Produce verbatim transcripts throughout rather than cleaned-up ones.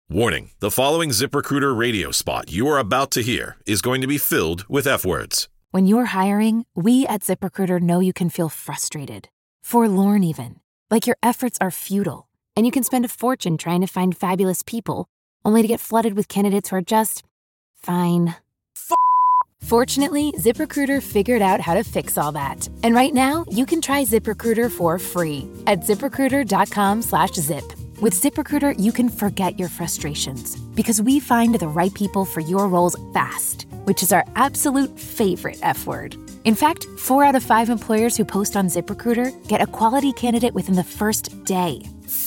Warning, the following ZipRecruiter radio spot you are about to hear is going to be filled with F-words. When you're hiring, we at ZipRecruiter know you can feel frustrated, forlorn even, like your efforts are futile, and you can spend a fortune trying to find fabulous people, only to get flooded with candidates who are just fine. F- Fortunately, ZipRecruiter figured out how to fix all that. And right now, you can try ZipRecruiter for free at ZipRecruiter.com slash zip. With ZipRecruiter, you can forget your frustrations because we find the right people for your roles fast, which is our absolute favorite F word. In fact, four out of five employers who post on ZipRecruiter get a quality candidate within the first day.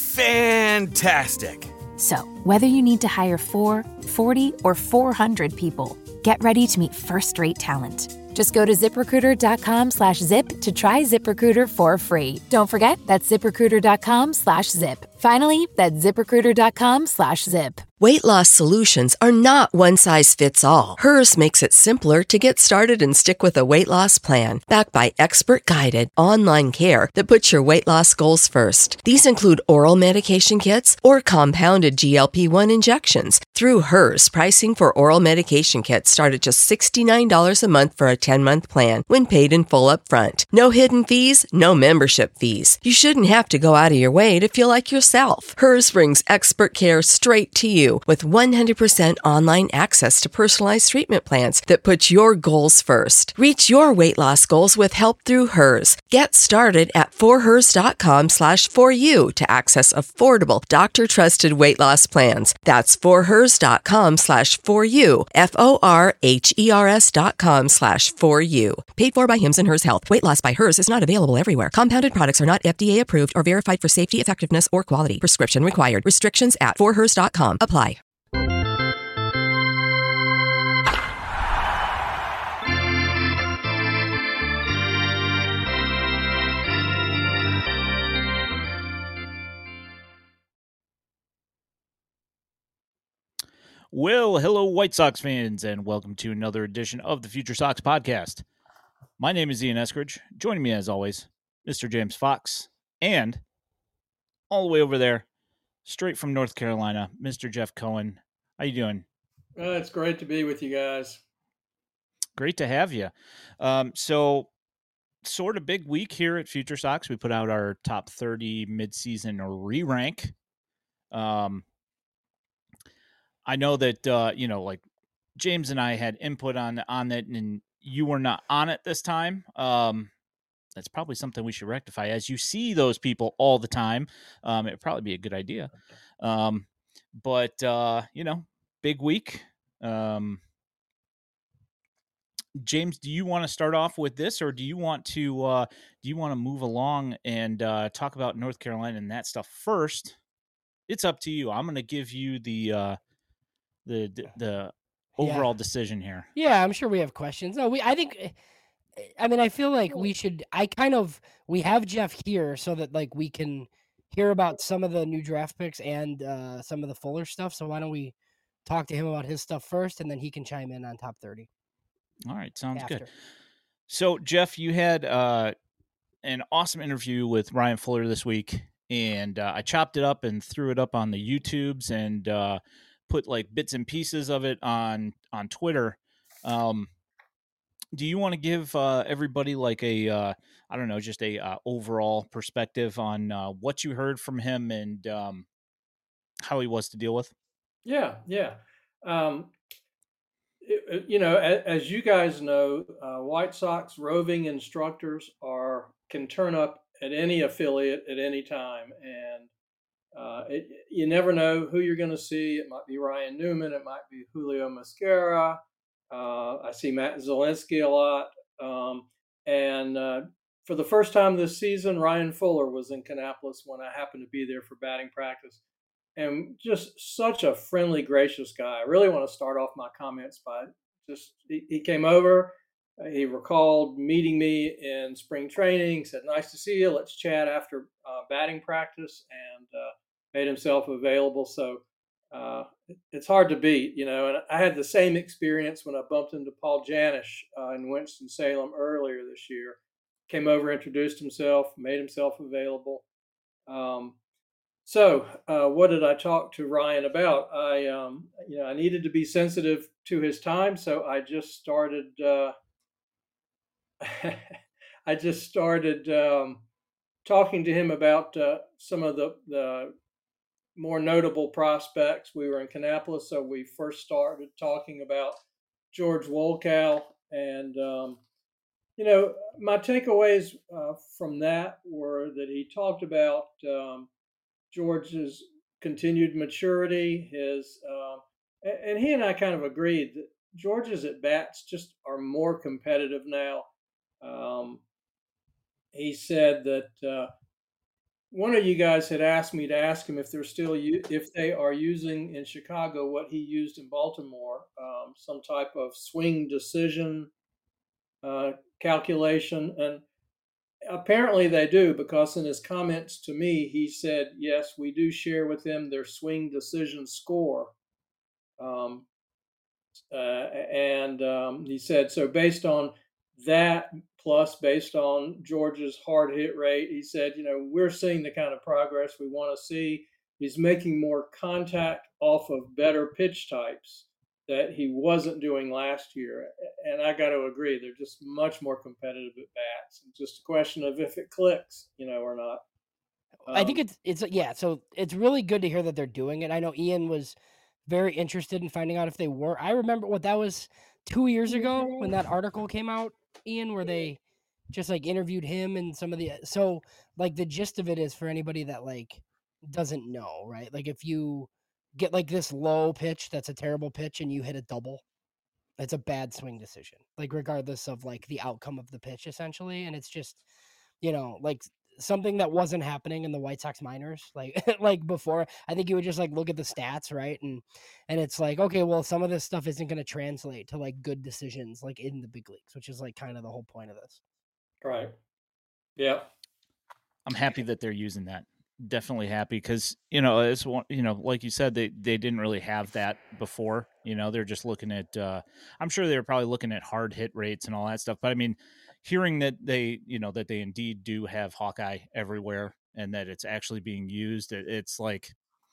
Fantastic. So, whether you need to hire four, forty, or four hundred people, get ready to meet first-rate talent. Just go to ZipRecruiter.com slash zip to try ZipRecruiter for free. Don't forget, that's ZipRecruiter.com slash zip. Finally, that's ZipRecruiter.com slash zip. Weight loss solutions are not one size fits all. Hers makes it simpler to get started and stick with a weight loss plan, backed by expert-guided online care that puts your weight loss goals first. These include oral medication kits or compounded G L P one injections. Through Hers, pricing for oral medication kits start at just sixty-nine dollars a month for a ten-month plan when paid in full upfront. No hidden fees, no membership fees. You shouldn't have to go out of your way to feel like yourself. Hers brings expert care straight to you with one hundred percent online access to personalized treatment plans that put your goals first. Reach your weight loss goals with help through Hers. Get started at forhers.com slash for you to access affordable, doctor-trusted weight loss plans. That's forhers.com slash for you, F-O-R-H-E-R-S dot com slash for you. Paid for by Hims and Hers Health. Weight loss by Hers is not available everywhere. Compounded products are not F D A approved or verified for safety, effectiveness, or quality. Prescription required. Restrictions at forhers dot com apply. Well, hello, White Sox fans, and welcome to another edition of the Future Sox podcast. My name is Ian Eskridge. Joining me, as always, Mister James Fox, and all the way over there, straight from North Carolina, Mister Jeff Cohen. How you doing? Uh, it's great to be with you guys. Great to have you. Um, so, sort of big week here at Future Sox. We put out our top thirty midseason re-rank. Um, I know that, uh, you know, like James and I had input on, on it, and you were not on it this time. Um, that's probably something we should rectify. As you see those people all the time, um, it would probably be a good idea. Um, but, uh, you know, big week. Um, James, do you want to start off with this, or do you want to uh, do you want to move along and uh, talk about North Carolina and that stuff first? It's up to you. I'm going to give you the uh, the the, the overall yeah. decision here. Yeah, I'm sure we have questions. No, we. I think. I mean, I feel like we should. I kind of we have Jeff here so that like we can hear about some of the new draft picks and uh, some of the Fuller stuff. So why don't we talk to him about his stuff first, and then he can chime in on top thirty. All right, sounds after. good. So, Jeff, you had uh, an awesome interview with Ryan Fuller this week, and uh, I chopped it up and threw it up on the YouTubes and uh, put like bits and pieces of it on on Twitter. Um, do you want to give uh, everybody like a uh, I don't know, just a uh, overall perspective on uh, what you heard from him and um, how he was to deal with? Yeah, yeah. Um, it, you know, as, as you guys know, uh, White Sox roving instructors are can turn up at any affiliate at any time, and uh, it, you never know who you're going to see. It might be Ryan Newman, it might be Julio Mascara. Uh, I see Matt Zielinski a lot, um, and uh, for the first time this season, Ryan Fuller was in Kannapolis when I happened to be there for batting practice. And just such a friendly, gracious guy. I really want to start off my comments by just, he, he came over, uh, he recalled meeting me in spring training, said, nice to see you, let's chat after uh, batting practice, and uh, made himself available. So uh, it, it's hard to beat, you know, and I had the same experience when I bumped into Paul Janish uh, in Winston-Salem earlier this year. Came over, introduced himself, made himself available. Um, so uh, what did I talk to Ryan about? I, um, you know, I needed to be sensitive to his time, so I just started. Uh, I just started um, talking to him about uh, some of the the more notable prospects. We were in Kannapolis, so we first started talking about George Wolkow, and um, you know, my takeaways uh, from that were that he talked about um, George's continued maturity, his um, and he and I kind of agreed that George's at bats just are more competitive now. Um, he said that uh, one of you guys had asked me to ask him if they're still if they are using in Chicago what he used in Baltimore, um, some type of swing decision uh, calculation, and apparently they do, because in his comments to me, he said, yes, we do share with them their swing decision score. Um, uh, and um, he said, so based on that, plus based on George's hard hit rate, he said, you know, we're seeing the kind of progress we want to see. He's making more contact off of better pitch types that he wasn't doing last year. And I got to agree, they're just much more competitive at bats. It's just a question of if it clicks, you know, or not. Um, I think it's it's yeah. So it's really good to hear that they're doing it. I know Ian was very interested in finding out if they were. I remember what that was two years ago when that article came out, Ian, where they just like interviewed him and some of the. So like the gist of it is for anybody that like doesn't know, right? Like if you get like this low pitch, that's a terrible pitch, and you hit a double, it's a bad swing decision. Like regardless of like the outcome of the pitch, essentially, and it's just you know like something that wasn't happening in the White Sox minors, like like before. I think you would just like look at the stats, right? And and it's like, okay, well, some of this stuff isn't going to translate to like good decisions like in the big leagues, which is like kind of the whole point of this. Right. Yeah. I'm happy that they're using that. Definitely happy because you know it's one. You know, like you said, they they didn't really have that before. You know, they're just looking at. Uh, I'm sure they were probably looking at hard hit rates and all that stuff. But I mean, hearing that they, you know, that they indeed do have Hawkeye everywhere and that it's actually being used, it, it's like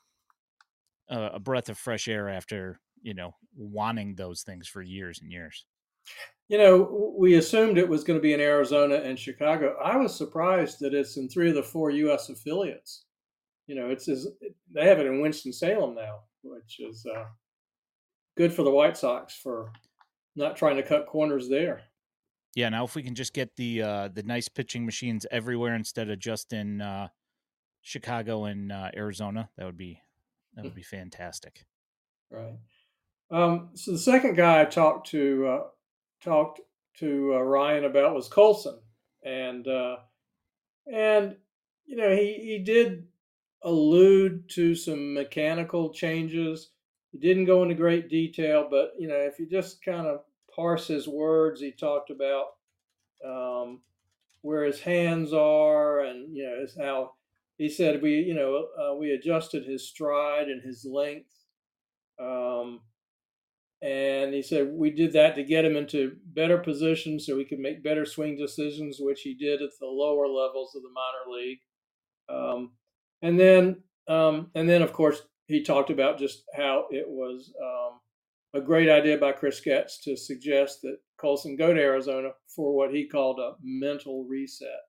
a, a breath of fresh air after you know wanting those things for years and years. You know, we assumed it was going to be in Arizona and Chicago. I was surprised that it's in three of the four U S affiliates. You know, it's is they have it in Winston-Salem now, which is uh, good for the White Sox for not trying to cut corners there. Yeah, now if we can just get the uh, the nice pitching machines everywhere instead of just in uh, Chicago and uh, Arizona, that would be that would be fantastic. Right. Um, so the second guy I talked to uh, talked to uh, Ryan about was Colson, and uh, and you know he he did allude to some mechanical changes. He didn't go into great detail, but you know if you just kind of parse his words, he talked about um, where his hands are, and you know how he said we you know uh, we adjusted his stride and his length. Um, And he said we did that to get him into better positions so he could make better swing decisions, which he did at the lower levels of the minor league. Um, and then, um, and then, of course, he talked about just how it was um, a great idea by Chris Getz to suggest that Colson go to Arizona for what he called a mental reset.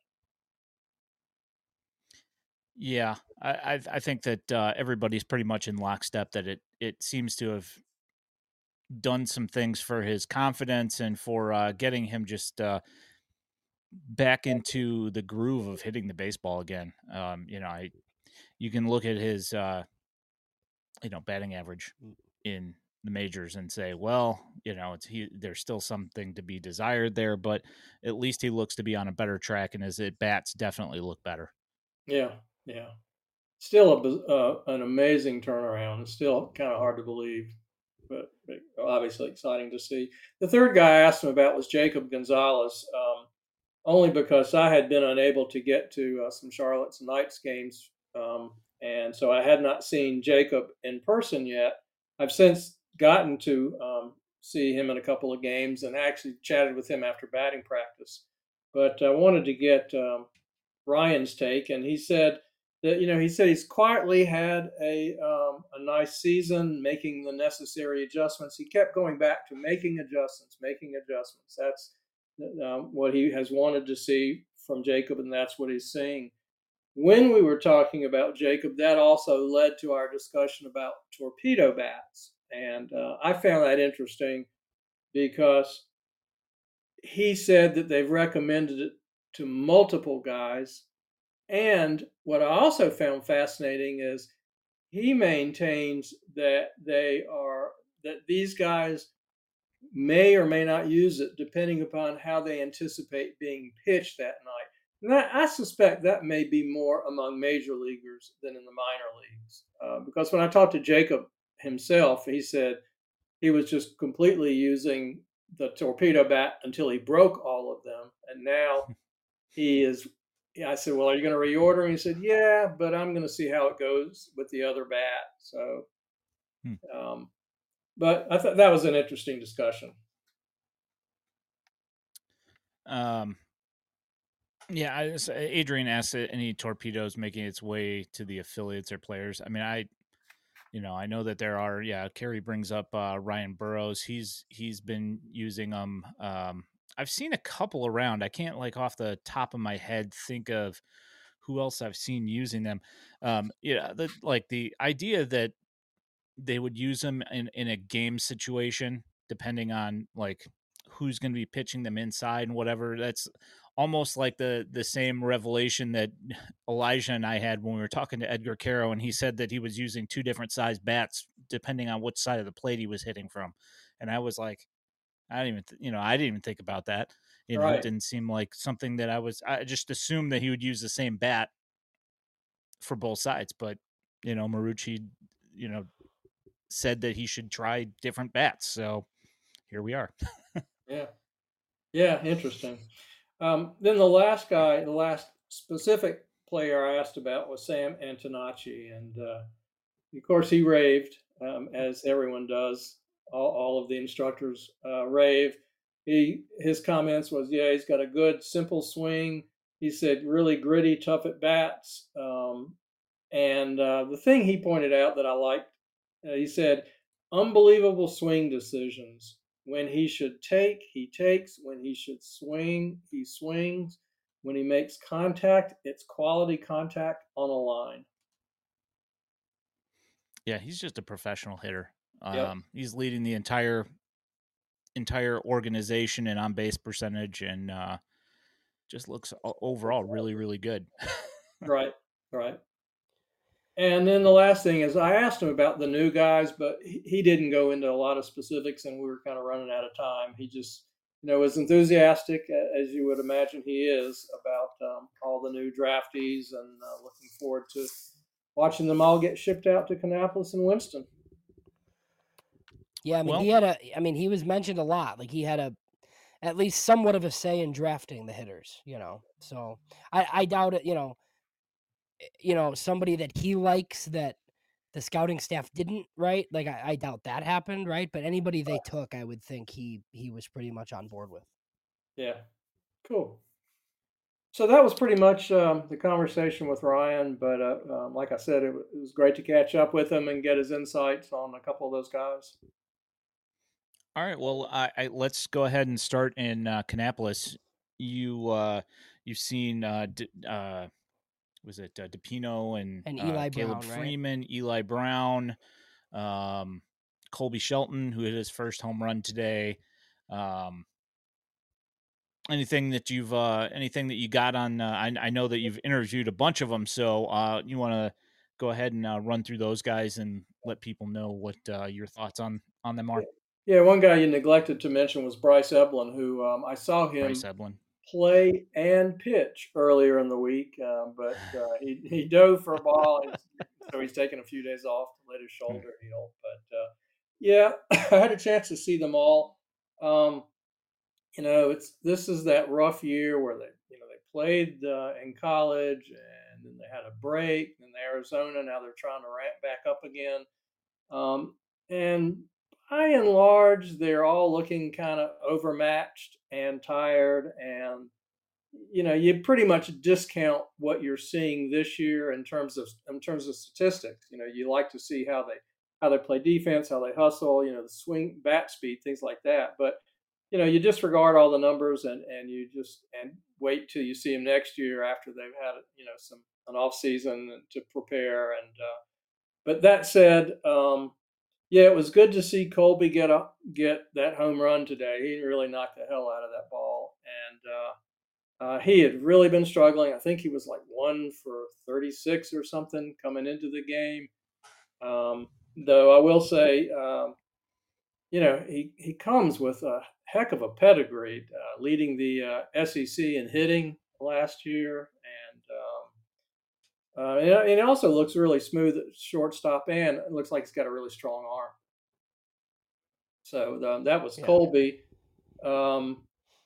Yeah, I I, I think that uh, everybody's pretty much in lockstep that it it seems to have done some things for his confidence and for uh, getting him just uh, back into the groove of hitting the baseball again. Um, you know, I you can look at his uh, you know batting average in the majors and say, well, you know, it's he. There's still something to be desired there, but at least he looks to be on a better track, and his at bats definitely look better. Yeah, yeah. Still a, uh, an amazing turnaround. It's still kind of hard to believe. But, but obviously exciting to see. The third guy I asked him about was Jacob Gonzalez, um, only because I had been unable to get to uh, some Charlotte's Knights games, um, and so I had not seen Jacob in person yet. I've since gotten to um, see him in a couple of games and actually chatted with him after batting practice. But I wanted to get um, Ryan's take, and he said that, you know, he said he's quietly had a um, a nice season, making the necessary adjustments. He kept going back to making adjustments, making adjustments. That's um, what he has wanted to see from Jacob, and that's what he's seeing. When we were talking about Jacob, that also led to our discussion about torpedo bats, and uh, I found that interesting because he said that they've recommended it to multiple guys. And what I also found fascinating is he maintains that they are that these guys may or may not use it depending upon how they anticipate being pitched that night. And that, I suspect that may be more among major leaguers than in the minor leagues. Uh, because when I talked to Jacob himself, he said he was just completely using the torpedo bat until he broke all of them. And now he is, I said, well, are you going to reorder? And he said, yeah, but I'm going to see how it goes with the other bat. So, Hmm. um, but I thought that was an interesting discussion. Um, yeah, I just, Adrian asked any torpedoes making its way to the affiliates or players. I mean, I, you know, I know that there are. Yeah, Kerry brings up uh, Ryan Burroughs. He's he's been using them. Um, I've seen a couple around. I can't like off the top of my head think of who else I've seen using them. Um, yeah, the, like the idea that they would use them in, in a game situation, depending on like who's going to be pitching them inside and whatever. That's almost like the the same revelation that Elijah and I had when we were talking to Edgar Caro, and he said that he was using two different size bats depending on which side of the plate he was hitting from. And I was like, I didn't even, th- you know, I didn't even think about that. You know, it Right. didn't seem like something that I was, I just assumed that he would use the same bat for both sides. But, you know, Marucci, you know, said that he should try different bats. So here we are. Yeah. Yeah. Interesting. Um, then the last guy, the last specific player I asked about was Sam Antonacci. And uh, of course, he raved, um, as everyone does. All, all of the instructors uh, rave. He his comments was, yeah, he's got a good, simple swing. He said really gritty, tough at bats. Um, and uh, the thing he pointed out that I liked, uh, he said, unbelievable swing decisions. When he should take, he takes. When he should swing, he swings. When he makes contact, it's quality contact on a line. Yeah, he's just a professional hitter. Yep. Um, he's leading the entire entire organization in on base percentage, and uh, just looks overall really, really good. Right, right. And then the last thing is I asked him about the new guys, but he, he didn't go into a lot of specifics, and we were kind of running out of time. He just, you know, was enthusiastic, as you would imagine he is, about um, all the new draftees, and uh, looking forward to watching them all get shipped out to Kannapolis and Winston. Yeah, I mean, Well- he had a. I mean, he was mentioned a lot. Like he had a, at least somewhat of a say in drafting the hitters. You know, so I, I doubt it. You know, you know, somebody that he likes that the scouting staff didn't, right? Like I, I doubt that happened, right? But anybody they took, I would think he he was pretty much on board with. Yeah, cool. So that was pretty much um, the conversation with Ryan. But uh, um, like I said, it, w- it was great to catch up with him and get his insights on a couple of those guys. All right. Well, I, I let's go ahead and start in uh, Kannapolis. You uh, you've seen uh, D, uh, was it uh, DePino and, And uh, Eli Caleb Brown, right? Freeman, Eli Brown, um, Colby Shelton, who hit his first home run today. Um, anything that you've uh, anything that you got on? Uh, I, I know that you've interviewed a bunch of them, so uh, you want to go ahead and uh, run through those guys and let people know what uh, your thoughts on on them are. Yeah, one guy you neglected to mention was Bryce Eblin, who um, I saw him Bryce Eblin. play and pitch earlier in the week, uh, but uh, he he dove for a ball, and so he's taking a few days off to let his shoulder heal. But uh, yeah, I had a chance to see them all. Um, you know, it's this is that rough year where they you know they played uh, in college, and then they had a break, and then Arizona. Now they're trying to ramp back up again. Um, and by and large, they're all looking kind of overmatched and tired. And you know, you pretty much discount what you're seeing this year in terms of in terms of statistics. You know, you like to see how they how they play defense, how they hustle, you know, the swing, bat speed, things like that. But you know, you disregard all the numbers and and you just and wait till you see them next year after they've had you know some an off season to prepare. And uh, but that said, um, yeah, it was good to see Colby get up get that home run today. He really knocked the hell out of that ball, and uh, uh, he had really been struggling. I think he was like one for thirty-six or something coming into the game. Um, though I will say, um, you know, he, he comes with a heck of a pedigree, uh, leading the uh, S E C in hitting last year. And, um, uh, and, and it also looks really smooth at shortstop, and it looks like he's got a really strong arm. So um, that was Yeah. Colby. Um,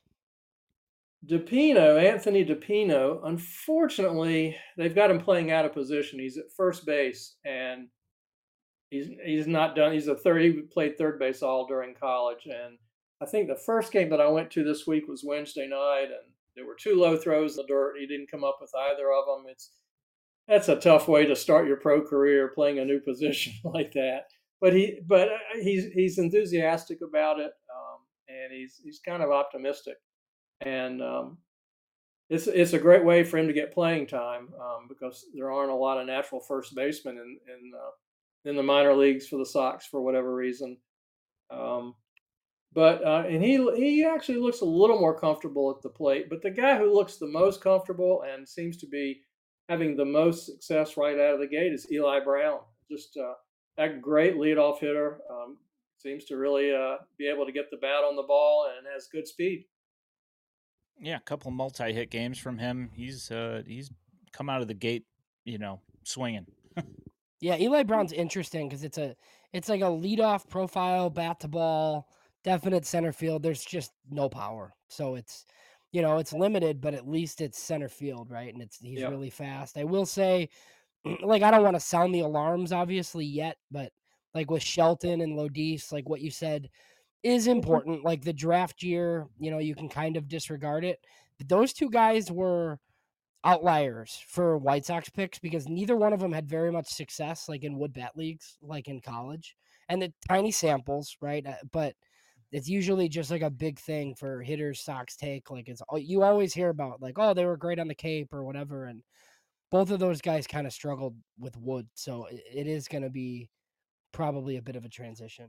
DePino, Anthony DePino, unfortunately, they've got him playing out of position. He's at first base, and he's he's not done. He's a third. He played third base all during college, and I think the first game that I went to this week was Wednesday night, and there were two low throws in the dirt. He didn't come up with either of them. It's that's a tough way to start your pro career, playing a new position like that. But he, but he's he's enthusiastic about it, um, and he's he's kind of optimistic. And um, it's it's a great way for him to get playing time um, because there aren't a lot of natural first basemen in in, uh, in the minor leagues for the Sox for whatever reason. Um, but uh, and he he actually looks a little more comfortable at the plate. But the guy who looks the most comfortable and seems to be having the most success right out of the gate is Eli Brown. Just uh, that great leadoff hitter. Um, seems to really uh, be able to get the bat on the ball and has good speed. Yeah, a couple multi-hit games from him. He's uh, he's come out of the gate, you know, swinging. Yeah, Eli Brown's interesting because it's a it's like a leadoff profile, bat to ball, definite center field. There's just no power, so it's you know it's limited, but at least it's center field, right? And it's he's Yeah. really fast. I will say, like I don't want to sound the alarms obviously yet, but like with Shelton and Lodis, like what you said is important. Like the draft year, you know, you can kind of disregard it. But those two guys were outliers for White Sox picks because neither one of them had very much success like in wood bat leagues, like in college. And the tiny samples, right? Uh, But it's usually just like a big thing for hitters Sox take. Like it's you always hear about like, oh, they were great on the Cape or whatever. And both of those guys kind of struggled with wood. So it, it is going to be probably a bit of a transition.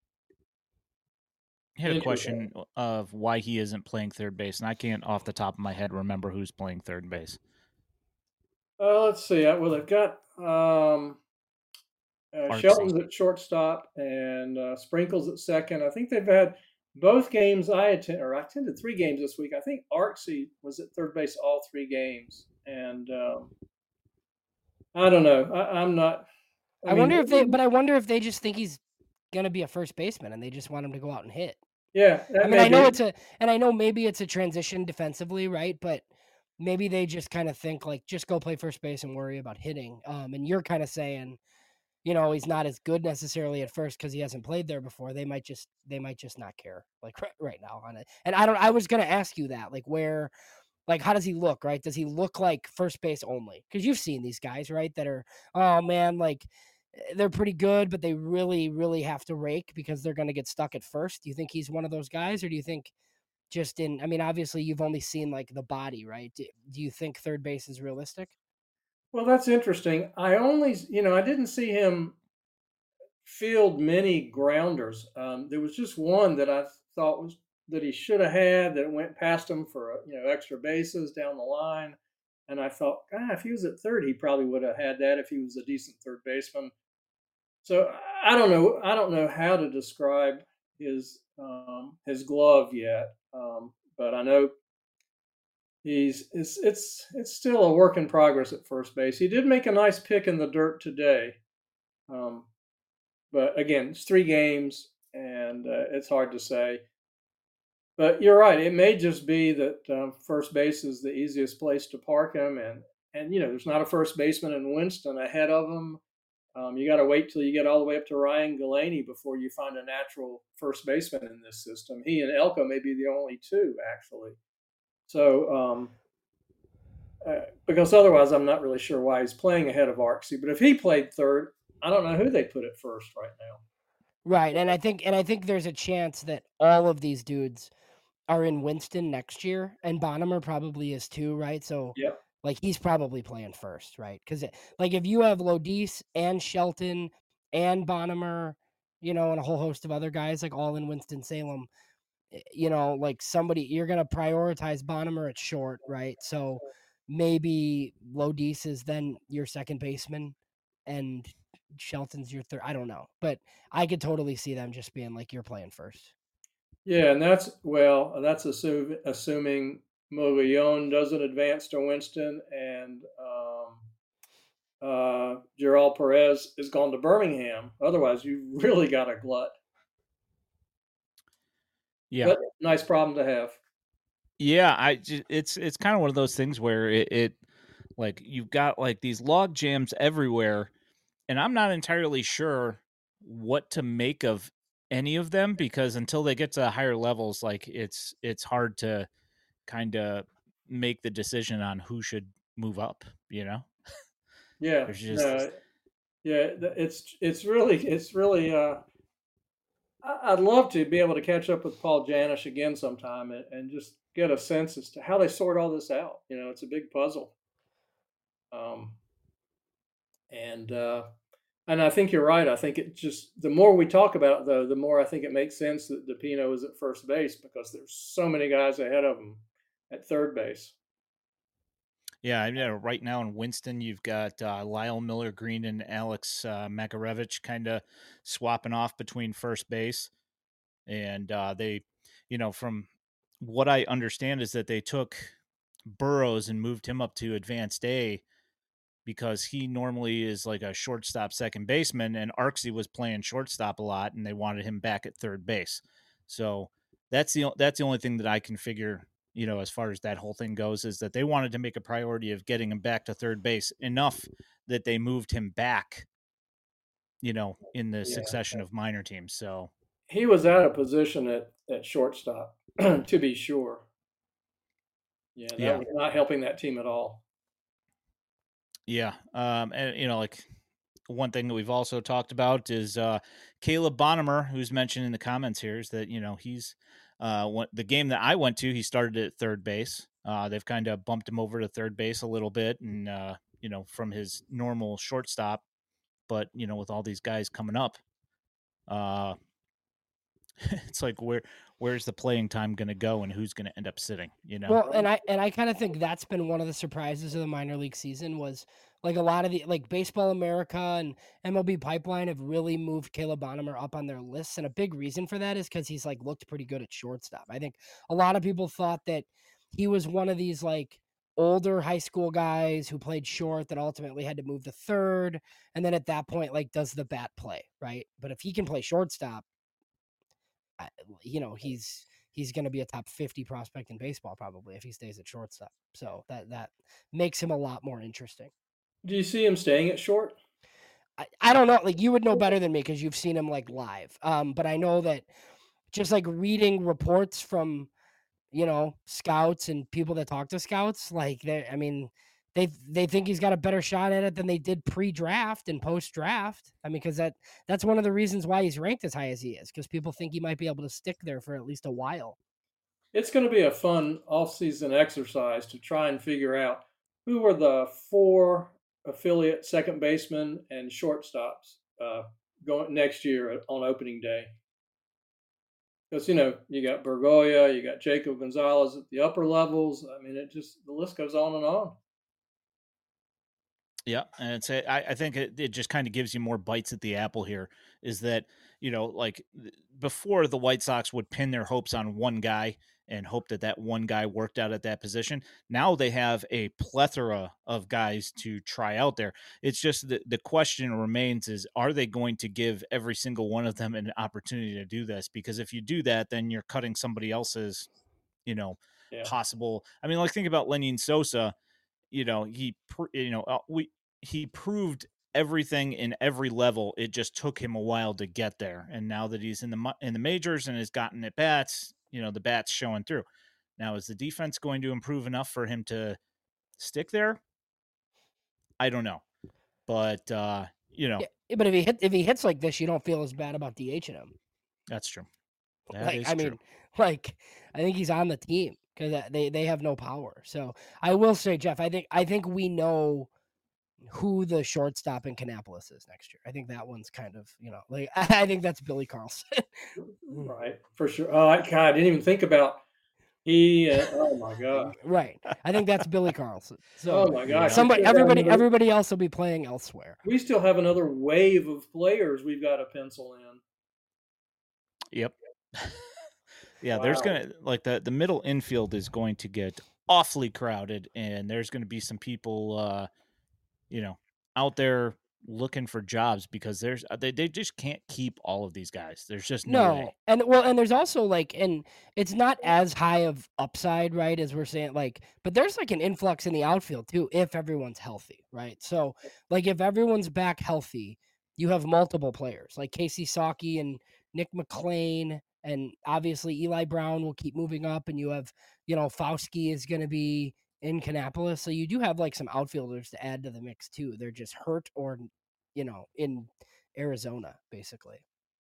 I had a question of why he isn't playing third base, and I can't off the top of my head remember who's playing third base. Uh, let's see. Well, they've got um, uh, Shelton's at shortstop and uh, Sprinkles at second. I think they've had both games I attend, or I attended three games this week. I think Arksy was at third base all three games, and um, I don't know. I, I'm not. I, I mean, wonder if they, but I wonder if they just think he's gonna be a first baseman and they just want him to go out and hit. Yeah, I mean, I know be. it's a, and I know maybe it's a transition defensively, right? But maybe they just kind of think like, just go play first base and worry about hitting. Um, and you're kind of saying, you know, he's not as good necessarily at first because he hasn't played there before. They might just, they might just not care like right, right now on it. And I don't, I was gonna ask you that, like, where, like, how does he look? Right? Does he look like first base only? Because you've seen these guys, right? That are, oh man, like. They're pretty good, but they really, really have to rake because they're going to get stuck at first. Do you think he's one of those guys, or do you think just in, I mean, obviously you've only seen like the body, right? Do, do you think third base is realistic? Well, that's interesting. I only, you know, I didn't see him field many grounders. Um, there was just one that I thought was that he should have had that went past him for, you know, extra bases down the line. And I thought, God, if he was at third, he probably would have had that if he was a decent third baseman. So I don't know. I don't know how to describe his um, his glove yet, um, but I know he's it's it's it's still a work in progress at first base. He did make a nice pick in the dirt today, um, but again, it's three games, and uh, it's hard to say. But you're right. It may just be that um, first base is the easiest place to park him, and and you know there's not a first baseman in Winston ahead of him. Um, you got to wait till you get all the way up to Ryan Galaney before you find a natural first baseman in this system. He and Elko may be the only two, actually. So, um, uh, because otherwise I'm not really sure why he's playing ahead of Arksy. But if he played third, I don't know who they put at first right now. Right, and I think and I think there's a chance that all of these dudes are in Winston next year, and Bonham probably is too, right? So, Yep. like, he's probably playing first, right? Because, like, if you have Lodice and Shelton and Bonham, you know, and a whole host of other guys, like, all in Winston-Salem, you know, like, somebody, you're going to prioritize Bonham at short, right? So, maybe Lodice is then your second baseman, and Shelton's your third. I don't know, but I could totally see them just being like, you're playing first. Yeah, and that's well, that's assume, assuming Mogollon doesn't advance to Winston, and um, uh, Gerald Perez is gone to Birmingham. Otherwise, you really got a glut. Yeah, but nice problem to have. Yeah, I just, it's it's kind of one of those things where it, it like you've got like these log jams everywhere, and I'm not entirely sure what to make of any of them, because until they get to higher levels, like it's it's hard to kind of make the decision on who should move up, you know? Yeah, There's just no, yeah, it's it's really it's really. Uh, I- I'd love to be able to catch up with Paul Janish again sometime and, and just get a sense as to how they sort all this out. You know, it's a big puzzle. Um, and uh, and I think you're right. I think it just the more we talk about it, though, the more I think it makes sense that DePino is at first base, because there's so many guys ahead of him at third base. Yeah, you know, right now in Winston, you've got uh, Lyle Miller Green and Alex uh, Makarevich kind of swapping off between first base. And uh, they, you know, from what I understand is that they took Burrows and moved him up to advanced A because he normally is like a shortstop second baseman, and Arksy was playing shortstop a lot, and they wanted him back at third base. So that's the that's the only thing that I can figure, you know, as far as that whole thing goes, is that they wanted to make a priority of getting him back to third base enough that they moved him back, you know, in the Yeah. succession of minor teams. So He was out of position at, at shortstop, to be sure. Yeah, that yeah. was not helping that team at all. Yeah. Um, and, you know, like one thing that we've also talked about is uh, Caleb Bonham, who's mentioned in the comments here, is that, you know, he's uh, what, the game that I went to, he started at third base. Uh, they've kind of bumped him over to third base a little bit, and, uh, you know, from his normal shortstop. But, you know, with all these guys coming up, uh, it's like where where's the playing time going to go, and who's going to end up sitting, you know? Well, and I and I kind of think that's been one of the surprises of the minor league season, was like a lot of the like Baseball America and M L B Pipeline have really moved Caleb Bonham up on their lists, and a big reason for that is because he's like looked pretty good at shortstop. I think a lot of people thought that he was one of these like older high school guys who played short that ultimately had to move to third, and then at that point, like, does the bat play, right? But if he can play shortstop, I, you know, he's he's going to be a top fifty prospect in baseball probably if he stays at shortstop. So that that makes him a lot more interesting. Do you see him staying at short? I, I don't know, like, you would know better than me because you've seen him like live. Um, but I know that just like reading reports from, you know, scouts and people that talk to scouts, like they, I mean, they they think he's got a better shot at it than they did pre-draft and post-draft. I mean, because that that's one of the reasons why he's ranked as high as he is, because people think he might be able to stick there for at least a while. It's going to be a fun off-season exercise to try and figure out who are the four affiliate second basemen and shortstops uh, going next year on opening day. Because, you know, you got Bergoya, you got Jacob Gonzalez at the upper levels. I mean, it just, the list goes on and on. Yeah, and it's a, I, I think it, it just kind of gives you more bites at the apple here, is that, you know, like before the White Sox would pin their hopes on one guy and hope that that one guy worked out at that position. Now they have a plethora of guys to try out there. It's just the, the question remains is, are they going to give every single one of them an opportunity to do this? Because if you do that, then you're cutting somebody else's, you know, Yeah. possible. I mean, like think about Lenin Sosa. You know, he, you know, uh, we, he proved everything in every level. It just took him a while to get there. And now that he's in the, in the majors and has gotten at bats, you know, the bats showing through. Now, is the defense going to improve enough for him to stick there, I don't know. But uh, you know, yeah, but if he hit if he hits like this, you don't feel as bad about DHing him. that's true. That like is I true. mean, like I think he's on the team because they they have no power. So I will say, Jeff, I think I think we know who the shortstop in Kannapolis is next year. I think that one's kind of, you know, like I think that's Billy Carlson. Right, for sure. Oh, I, God, I didn't even think about he. Uh, oh my God. Right. I think that's Billy Carlson. So Oh my gosh. Yeah. somebody, We still have everybody, another- everybody else will be playing elsewhere. We still have another wave of players we've got to pencil in. Yep. Yeah, there's Wow. gonna like the the middle infield is going to get awfully crowded, and there's going to be some people, uh, you know, out there looking for jobs because there's they they just can't keep all of these guys. There's just no, No, way. and well, and there's also like, and it's not as high of upside, right? As we're saying, like, but there's like an influx in the outfield too if everyone's healthy, right? So, like, if everyone's back healthy, you have multiple players like Casey Sawkey and Nick McLean, and obviously Eli Brown will keep moving up, and you have, you know, Fauski is going to be in Kannapolis, so you do have like some outfielders to add to the mix too. They're just hurt or, you know, in Arizona basically.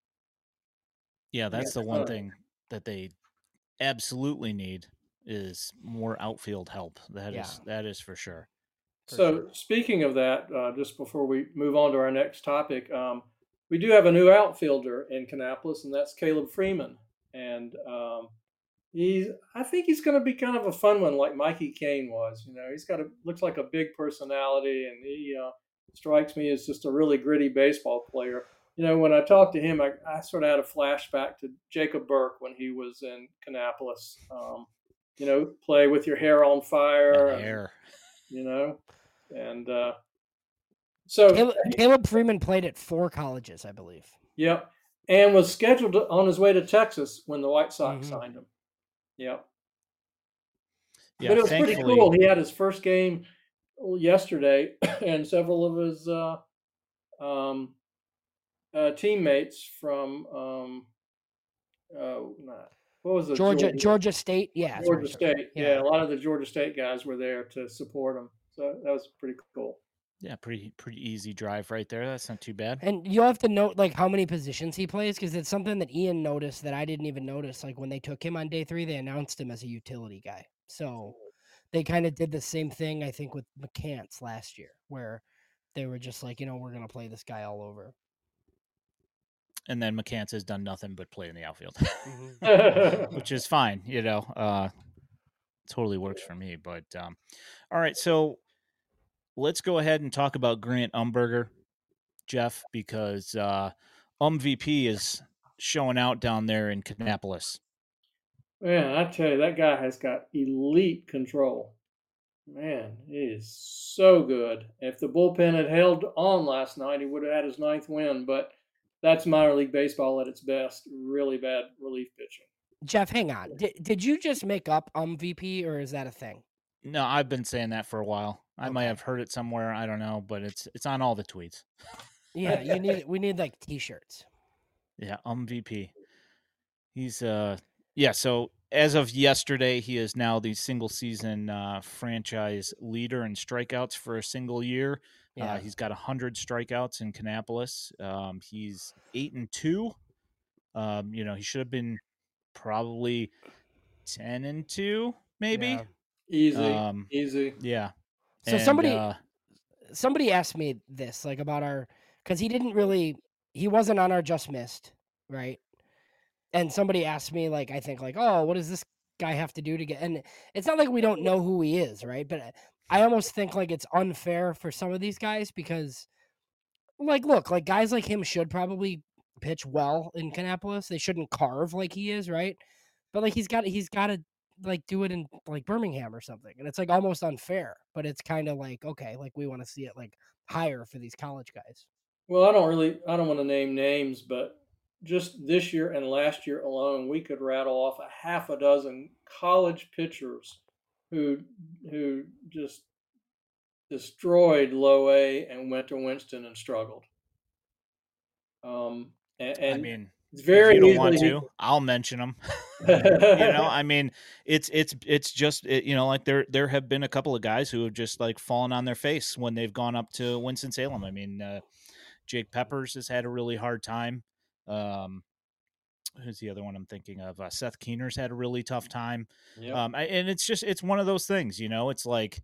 Yeah, that's the Yeah. one thing that they absolutely need is more outfield help. That Yeah. is that is for sure. For So sure. speaking of that, uh, just before we move on to our next topic, um, we do have a new outfielder in Kannapolis, and that's Caleb Freeman. And um, he's, I think he's going to be kind of a fun one, like Mikey Kane was. You know, he's got a looks like a big personality, and he uh, strikes me as just a really gritty baseball player. You know, when I talked to him, I, I sort of had a flashback to Jacob Burke when he was in Kannapolis. Um, you know, play with your hair on fire. That and, hair. you know, and uh, so Caleb, Caleb Freeman played at four colleges, I believe. yep, and was scheduled to, on his way to Texas when the White Sox Mhm. signed him. Yep, Yeah, but it was pretty thankfully, cool. He had his first game yesterday, and several of his uh, um, uh, teammates from um, uh, not, what was it? Georgia, Georgia State, yeah, that's where Georgia he started. State. Yeah. a lot of the Georgia State guys were there to support him, so that was pretty cool. yeah, pretty pretty easy drive right there. That's not too bad. And you'll have to note like how many positions he plays because it's something that Ian noticed that I didn't even notice. Like when they took him on day three, they announced him as a utility guy. So they kind of did the same thing, I think, with McCants last year, where they were just like, you know, we're gonna play this guy all over. And then McCants has done nothing but play in the outfield, Mm-hmm. which is fine. You know, uh, totally works for me. But um, all right, so let's go ahead and talk about Grant Umberger, Jeff, because uh, Um V P is showing out down there in Kannapolis. Man, I tell you, that guy has got elite control. Man, he is so good. If the bullpen had held on last night, he would have had his ninth win. But that's minor league baseball at its best. Really bad relief pitching. Jeff, hang on. Did, did you just make up um V P or is that a thing? No, I've been saying that for a while. I might Okay. have heard it somewhere. I don't know, but it's it's on all the tweets. Yeah, you need we need like t-shirts. Yeah, Um V P. He's uh yeah, so as of yesterday, he is now the single season uh, franchise leader in strikeouts for a single year. Yeah. Uh, he's got one hundred strikeouts in Kannapolis. Um, he's eight and two. Um, you know, he should have been probably ten and two, maybe. Yeah. Easy, Um, easy. Yeah. So And, somebody uh, somebody asked me this, like about our, because he didn't really, he wasn't on our just missed, right? And somebody asked me, like, I think, like, oh, what does this guy have to do to get? And it's not like we don't know who he is, right? But I almost think like it's unfair for some of these guys because, like, look, like guys like him should probably pitch well in Kannapolis. They shouldn't carve like he is, right? But like he's got he's got to like do it in like Birmingham or something, and it's like almost unfair. But it's kind of like okay, like we want to see it like higher for these college guys. Well, I don't really, I don't want to name names, but just this year and last year alone, we could rattle off a half a dozen college pitchers who who just destroyed low A and went to Winston and struggled. Um, and, and I mean, It's very if you don't easily. want to, I'll mention them. you know, I mean, it's it's it's just it, you know, like there there have been a couple of guys who have just like fallen on their face when they've gone up to Winston-Salem. I mean, uh, Jake Peppers has had a really hard time. Um, who's the other one I'm thinking of? Uh, Seth Keener's had a really tough time. Yep. Um, I, and it's just it's one of those things, you know. It's like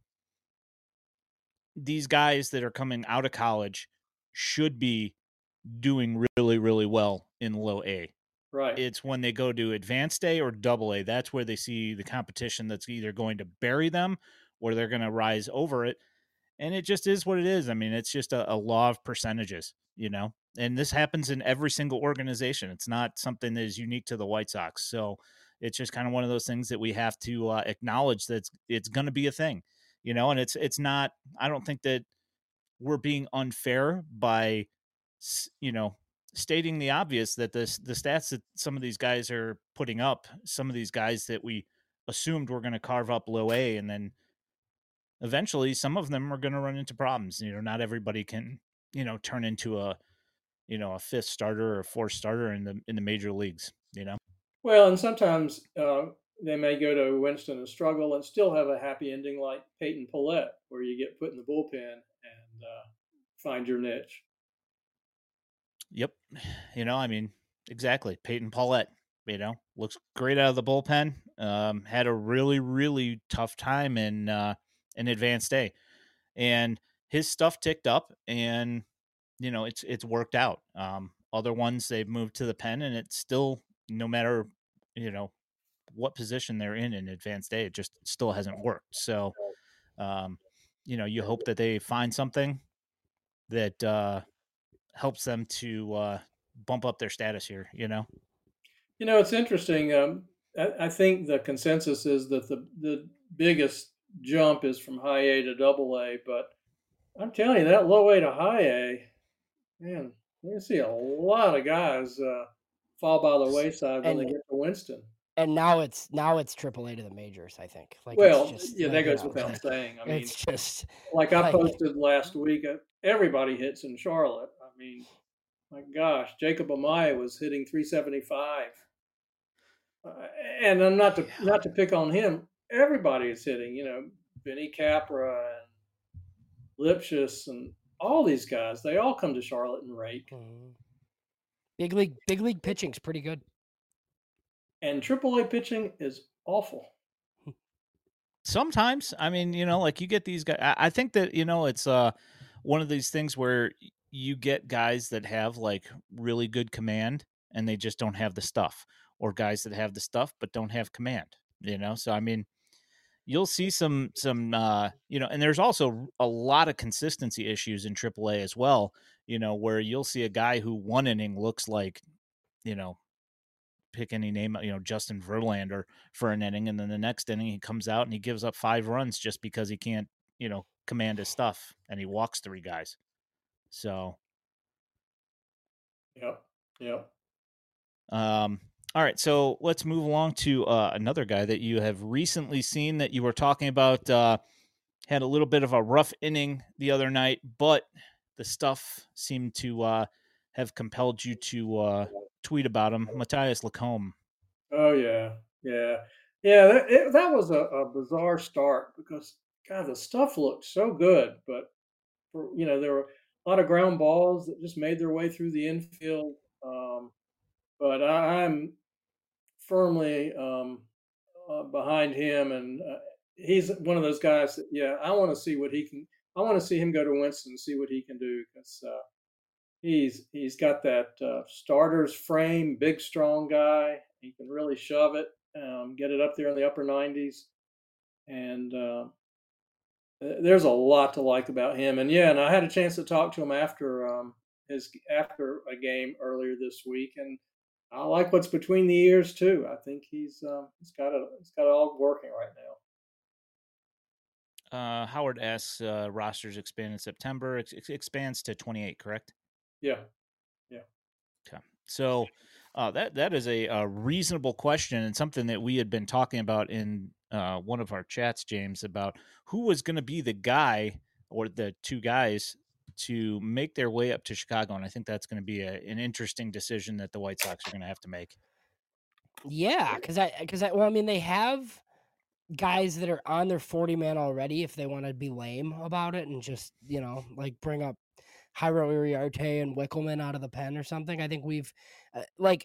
these guys that are coming out of college should be doing really really well in low A. Right. It's when they go to advanced A or double A, that's where they see the competition that's either going to bury them or they're going to rise over it. And it just is what it is. I mean, it's just a, a law of percentages, you know, and this happens in every single organization. It's not something that is unique to the White Sox. So it's just kind of one of those things that we have to uh, acknowledge that it's, it's going to be a thing, you know, and it's, it's not, I don't think that we're being unfair by, you know, stating the obvious that this the stats that some of these guys are putting up, some of these guys that we assumed were going to carve up low A, and then eventually some of them are going to run into problems. You know, not everybody can, you know, turn into a, you know, a fifth starter or a fourth starter in the in the major leagues, you know. Well, and sometimes uh, they may go to Winston and struggle and still have a happy ending, like Peyton Paulette, where you get put in the bullpen and uh, find your niche. Yep. You know, I mean, exactly. Peyton Paulette, you know, looks great out of the bullpen. Um, had a really, really tough time in uh, in advanced A, and his stuff ticked up, and you know, it's it's worked out. Um, other ones they've moved to the pen, and it's still, no matter you know what position they're in in advanced A, it just still hasn't worked. So, um, you know, you hope that they find something that uh, helps them to uh, bump up their status here, you know? You know, it's interesting. Um, I, I think the consensus is that the, the biggest jump is from high A to double A, but I'm telling you, that low A to high A, man, you see a lot of guys uh, fall by the wayside when And- they get to Winston. And now it's now it's triple A to the majors, I think. Like Well, it's just, yeah, like, that you goes know, without like, saying. I mean, it's just like I like- posted last week, uh, everybody hits in Charlotte. I mean, my gosh, Jacob Amaya was hitting three seventy-five. Uh, and I'm not to not to pick on him. Everybody is hitting, you know, Benny Capra and Lipschitz and all these guys. They all come to Charlotte and rake. Mhm. Big league big league pitching's pretty good. And triple A pitching is awful. Sometimes, I mean, you know, like you get these guys. I, I think that, you know, it's uh, one of these things where you get guys that have like really good command and they just don't have the stuff, or guys that have the stuff but don't have command, you know? So, I mean, you'll see some, some, uh, you know, and there's also a lot of consistency issues in triple A as well, you know, where you'll see a guy who one inning looks like, you know, pick any name, you know, Justin Verlander for an inning, and then the next inning he comes out and he gives up five runs just because he can't, you know, command his stuff, and he walks three guys. So, Yep. Yep. um, all right, so let's move along to uh, another guy that you have recently seen that you were talking about. Uh, had a little bit of a rough inning the other night, but the stuff seemed to uh, have compelled you to uh, tweet about him, Matthias Lacombe. Oh yeah, yeah, yeah. That, it, that was a, a bizarre start because God, the stuff looked so good, but for, you know there were a lot of ground balls that just made their way through the infield. Um, but I, I'm firmly um, uh, behind him, and uh, he's one of those guys that yeah, I want to see what he can. I want to see him go to Winston and see what he can do because uh, he's he's got that uh, starter's frame, big, strong guy. He can really shove it, um, get it up there in the upper nineties, and uh, there's a lot to like about him. And yeah, and I had a chance to talk to him after um, his after a game earlier this week, and I like what's between the ears too. I think he's um, he's got it he's got it all working right now. Uh, Howard asks, uh, rosters expand in September. It, it expands to twenty-eight, correct? Yeah. Okay. So uh, that that is a, a reasonable question, and something that we had been talking about in uh, one of our chats, James, about who was going to be the guy or the two guys to make their way up to Chicago, and I think that's going to be a, an interesting decision that the White Sox are going to have to make. Yeah, because I, because I, well, I mean, they have guys that are on their forty man already. If they want to be lame about it and just, you know, like bring up Jairo Iriarte and Wickelman out of the pen or something, I think we've uh, like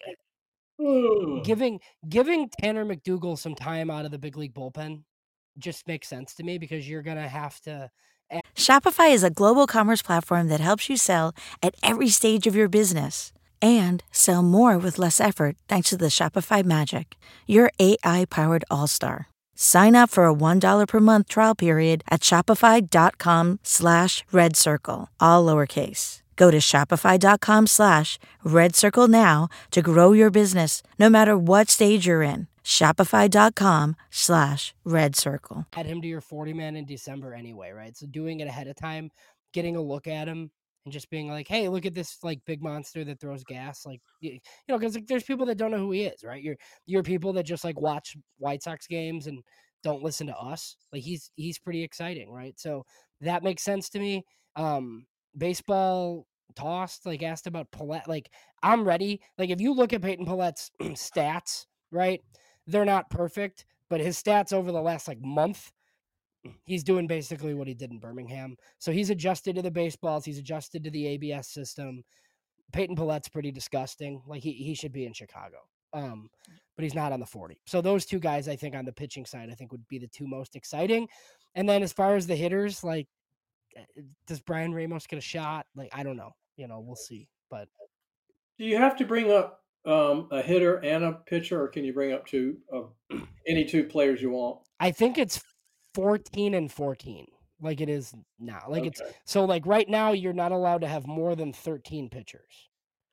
giving giving Tanner McDougal some time out of the big league bullpen just makes sense to me, because you're gonna have to. Shopify is a global commerce platform that helps you sell at every stage of your business and sell more with less effort thanks to the Shopify magic. Your A I-powered all-star. Sign up for a one dollar per month trial period at shopify.com slash red circle, all lowercase. Go to shopify.com slash red circle now to grow your business no matter what stage you're in. Shopify.com slash red circle. Add him to your forty man in December anyway, right? So doing it ahead of time, getting a look at him, and just being like, hey, look at this like big monster that throws gas. Like, you know, because like, there's people that don't know who he is, right? You're you're people that just like watch White Sox games and don't listen to us. Like he's he's pretty exciting, right? So that makes sense to me. Um, baseball tossed, like asked about Paulette. Like I'm ready. Like if you look at Peyton Paulette's stats, right? They're not perfect, but his stats over the last like month, he's doing basically what he did in Birmingham. So he's adjusted to the baseballs. He's adjusted to the A B S system. Peyton Paulette's pretty disgusting. Like he, he should be in Chicago. Um, but he's not on the forty. So those two guys, I think on the pitching side, I think would be the two most exciting. And then as far as the hitters, like, does Brian Ramos get a shot? Like, I don't know. You know, we'll see. But do you have to bring up um, a hitter and a pitcher, or can you bring up two of uh, any two players you want? I think it's fourteen and fourteen, like it is now. Like Okay. it's so like right now you're not allowed to have more than thirteen pitchers.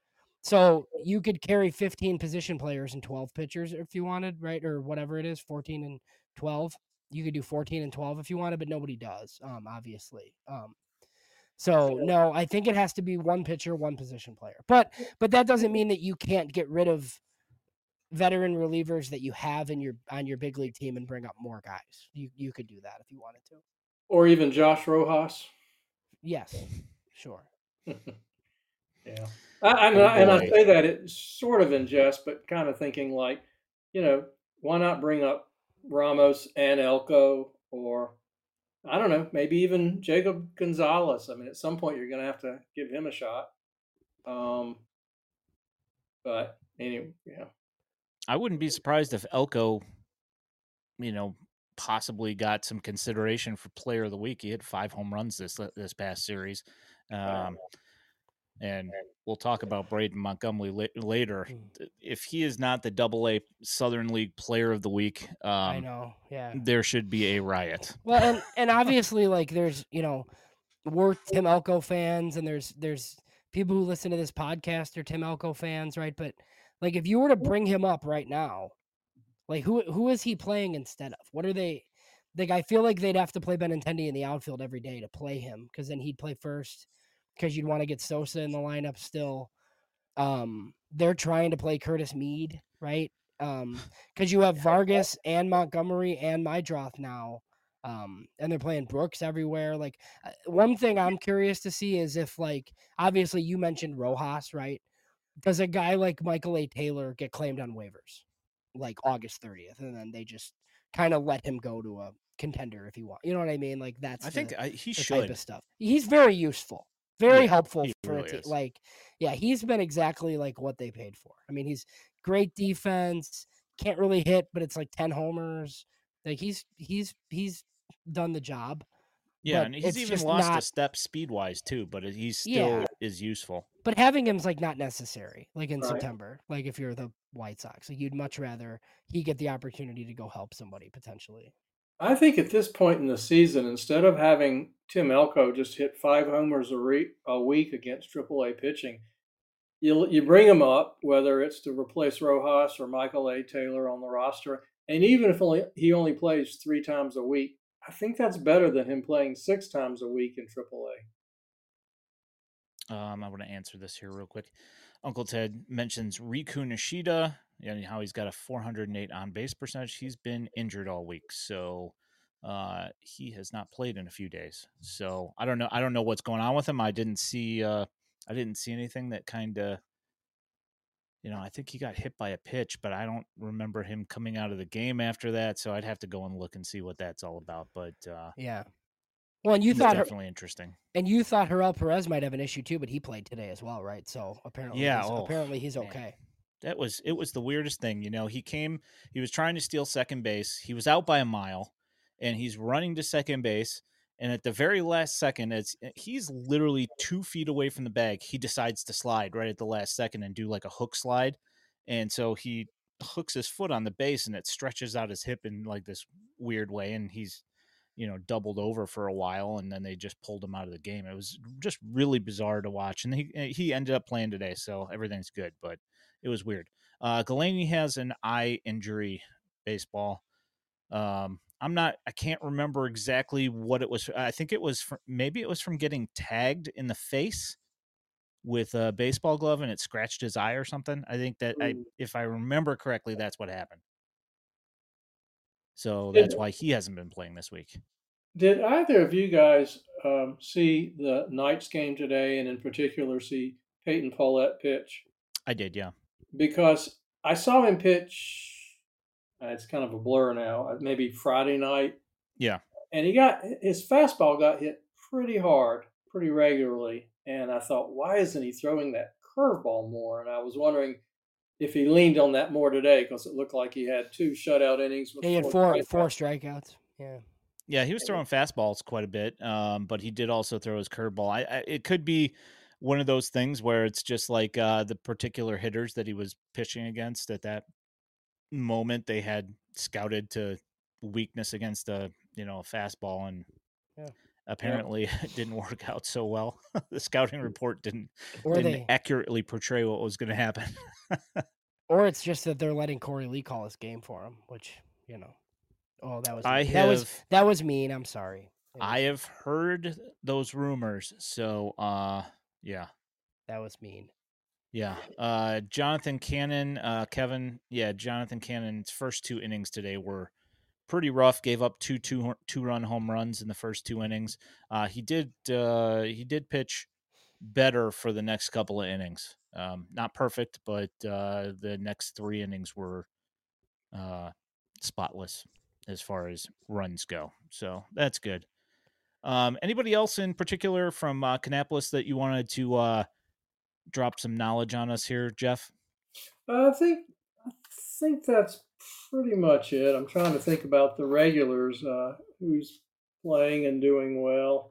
So you could carry fifteen position players and twelve pitchers if you wanted, right? Or whatever it is, fourteen and twelve. You could do fourteen and twelve if you wanted, but nobody does, um, obviously. Um, so no, I think it has to be one pitcher, one position player. But but that doesn't mean that you can't get rid of veteran relievers that you have in your on your big league team and bring up more guys. You you could do that if you wanted to. Or even Josh Rojas. Yes, sure. Yeah. I, and, Oh, I, and I boy. say that it's sort of in jest, but kind of thinking like, you know, why not bring up Ramos and Elko, or I don't know, maybe even Jacob Gonzalez. I mean, at some point you're going to have to give him a shot. Um, but anyway, yeah. I wouldn't be surprised if Elko, you know, possibly got some consideration for Player of the Week. He hit five home runs this this past series, um, and we'll talk about Braden Montgomery la- later. If he is not the Double A Southern League Player of the Week, um, I know, yeah. there should be a riot. Well, and and obviously, like, there's you know, we're Tim Elko fans, and there's there's people who listen to this podcast are Tim Elko fans, right? But like, if you were to bring him up right now, like, who who is he playing instead of? What are they? Like, I feel like they'd have to play Benintendi in the outfield every day to play him, because then he'd play first, because you'd want to get Sosa in the lineup still. Um, they're trying to play Curtis Mead, right? Um, because you have Vargas and Montgomery and Mydroth now. Um, and they're playing Brooks everywhere. Like, uh, one thing I'm curious to see is if, like, obviously you mentioned Rojas, right? Does a guy like Michael A. Taylor get claimed on waivers like August thirtieth, and then they just kind of let him go to a contender if he wants? You know what I mean? Like, that's I the, think I, he the should. type of stuff. He's very useful, very Yeah, helpful he for really a team. is. Like, yeah, he's been exactly like what they paid for. I mean, he's great defense, can't really hit, but it's like ten homers. Like, he's he's he's done the job. Yeah, but and he's it's even just lost not, a step speed wise too, but he still Yeah. is useful. But having him's like not necessary. Like in Right. September, like if you're the White Sox, like you'd much rather he get the opportunity to go help somebody potentially. I think at this point in the season, instead of having Tim Elko just hit five homers a, re- a week against triple A pitching, you you bring him up, whether it's to replace Rojas or Michael A. Taylor on the roster, and even if only he only plays three times a week, I think that's better than him playing six times a week in triple A. Um, I want to answer this here real quick. Uncle Ted mentions Riku Nishida and how he's got a four hundred eight on base percentage. He's been injured all week, so uh, he has not played in a few days. So I don't know. I don't know what's going on with him. I didn't see. Uh, I didn't see anything that kind of. You know, I think he got hit by a pitch, but I don't remember him coming out of the game after that. So I'd have to go and look and see what that's all about. But uh, yeah. Well, and you it's thought definitely interesting. And you thought Harel Perez might have an issue too, but he played today as well, right? So apparently, Yeah, he's, oh, apparently he's man. okay. That was it was the weirdest thing. You know, he came, he was trying to steal second base. He was out by a mile, and he's running to second base. And at the very last second, it's he's literally two feet away from the bag. He decides to slide right at the last second and do like a hook slide. And so he hooks his foot on the base, and it stretches out his hip in like this weird way. And he's, you know, doubled over for a while, and then they just pulled him out of the game. It was just really bizarre to watch. And he he ended up playing today, so everything's good. But it was weird. Uh, Galaney has an eye injury, baseball. Um, I'm not, I can't remember exactly what it was. I think it was, from, maybe it was from getting tagged in the face with a baseball glove and it scratched his eye or something. I think that I, if I remember correctly, that's what happened. So Did- that's why he hasn't been playing this week. Did either of you guys um, see the Knights game today, and in particular see Peyton Paulette pitch? I did, yeah. Because I saw him pitch, uh, it's kind of a blur now, uh, maybe Friday night. Yeah. And he got, his fastball got hit pretty hard, pretty regularly. And I thought, why isn't he throwing that curveball more? And I was wondering if he leaned on that more today, because it looked like he had two shutout innings. With He had four four strikeouts. Yeah. Yeah, he was throwing fastballs quite a bit, um, but he did also throw his curveball. I, I, it could be one of those things where it's just like uh, the particular hitters that he was pitching against at that moment. They had scouted to weakness against a you know a fastball, and yeah. apparently yeah. it didn't work out so well. The scouting report didn't or didn't they, accurately portray what was going to happen. Or it's just that they're letting Corey Lee call his game for him, which you know. Oh, that was I that have, was that was mean. I'm sorry. I have heard those rumors, so uh, yeah, that was mean. Yeah, uh, Jonathan Cannon, uh, Kevin, yeah, Jonathan Cannon's first two innings today were pretty rough. Gave up two two two run home runs in the first two innings. Uh, he did uh, he did pitch better for the next couple of innings. Um, not perfect, but uh, the next three innings were uh, spotless as far as runs go. So that's good. Um, anybody else in particular from uh, Kannapolis that you wanted to uh, drop some knowledge on us here, Jeff? I think I think that's pretty much it. I'm trying to think about the regulars, uh, who's playing and doing well.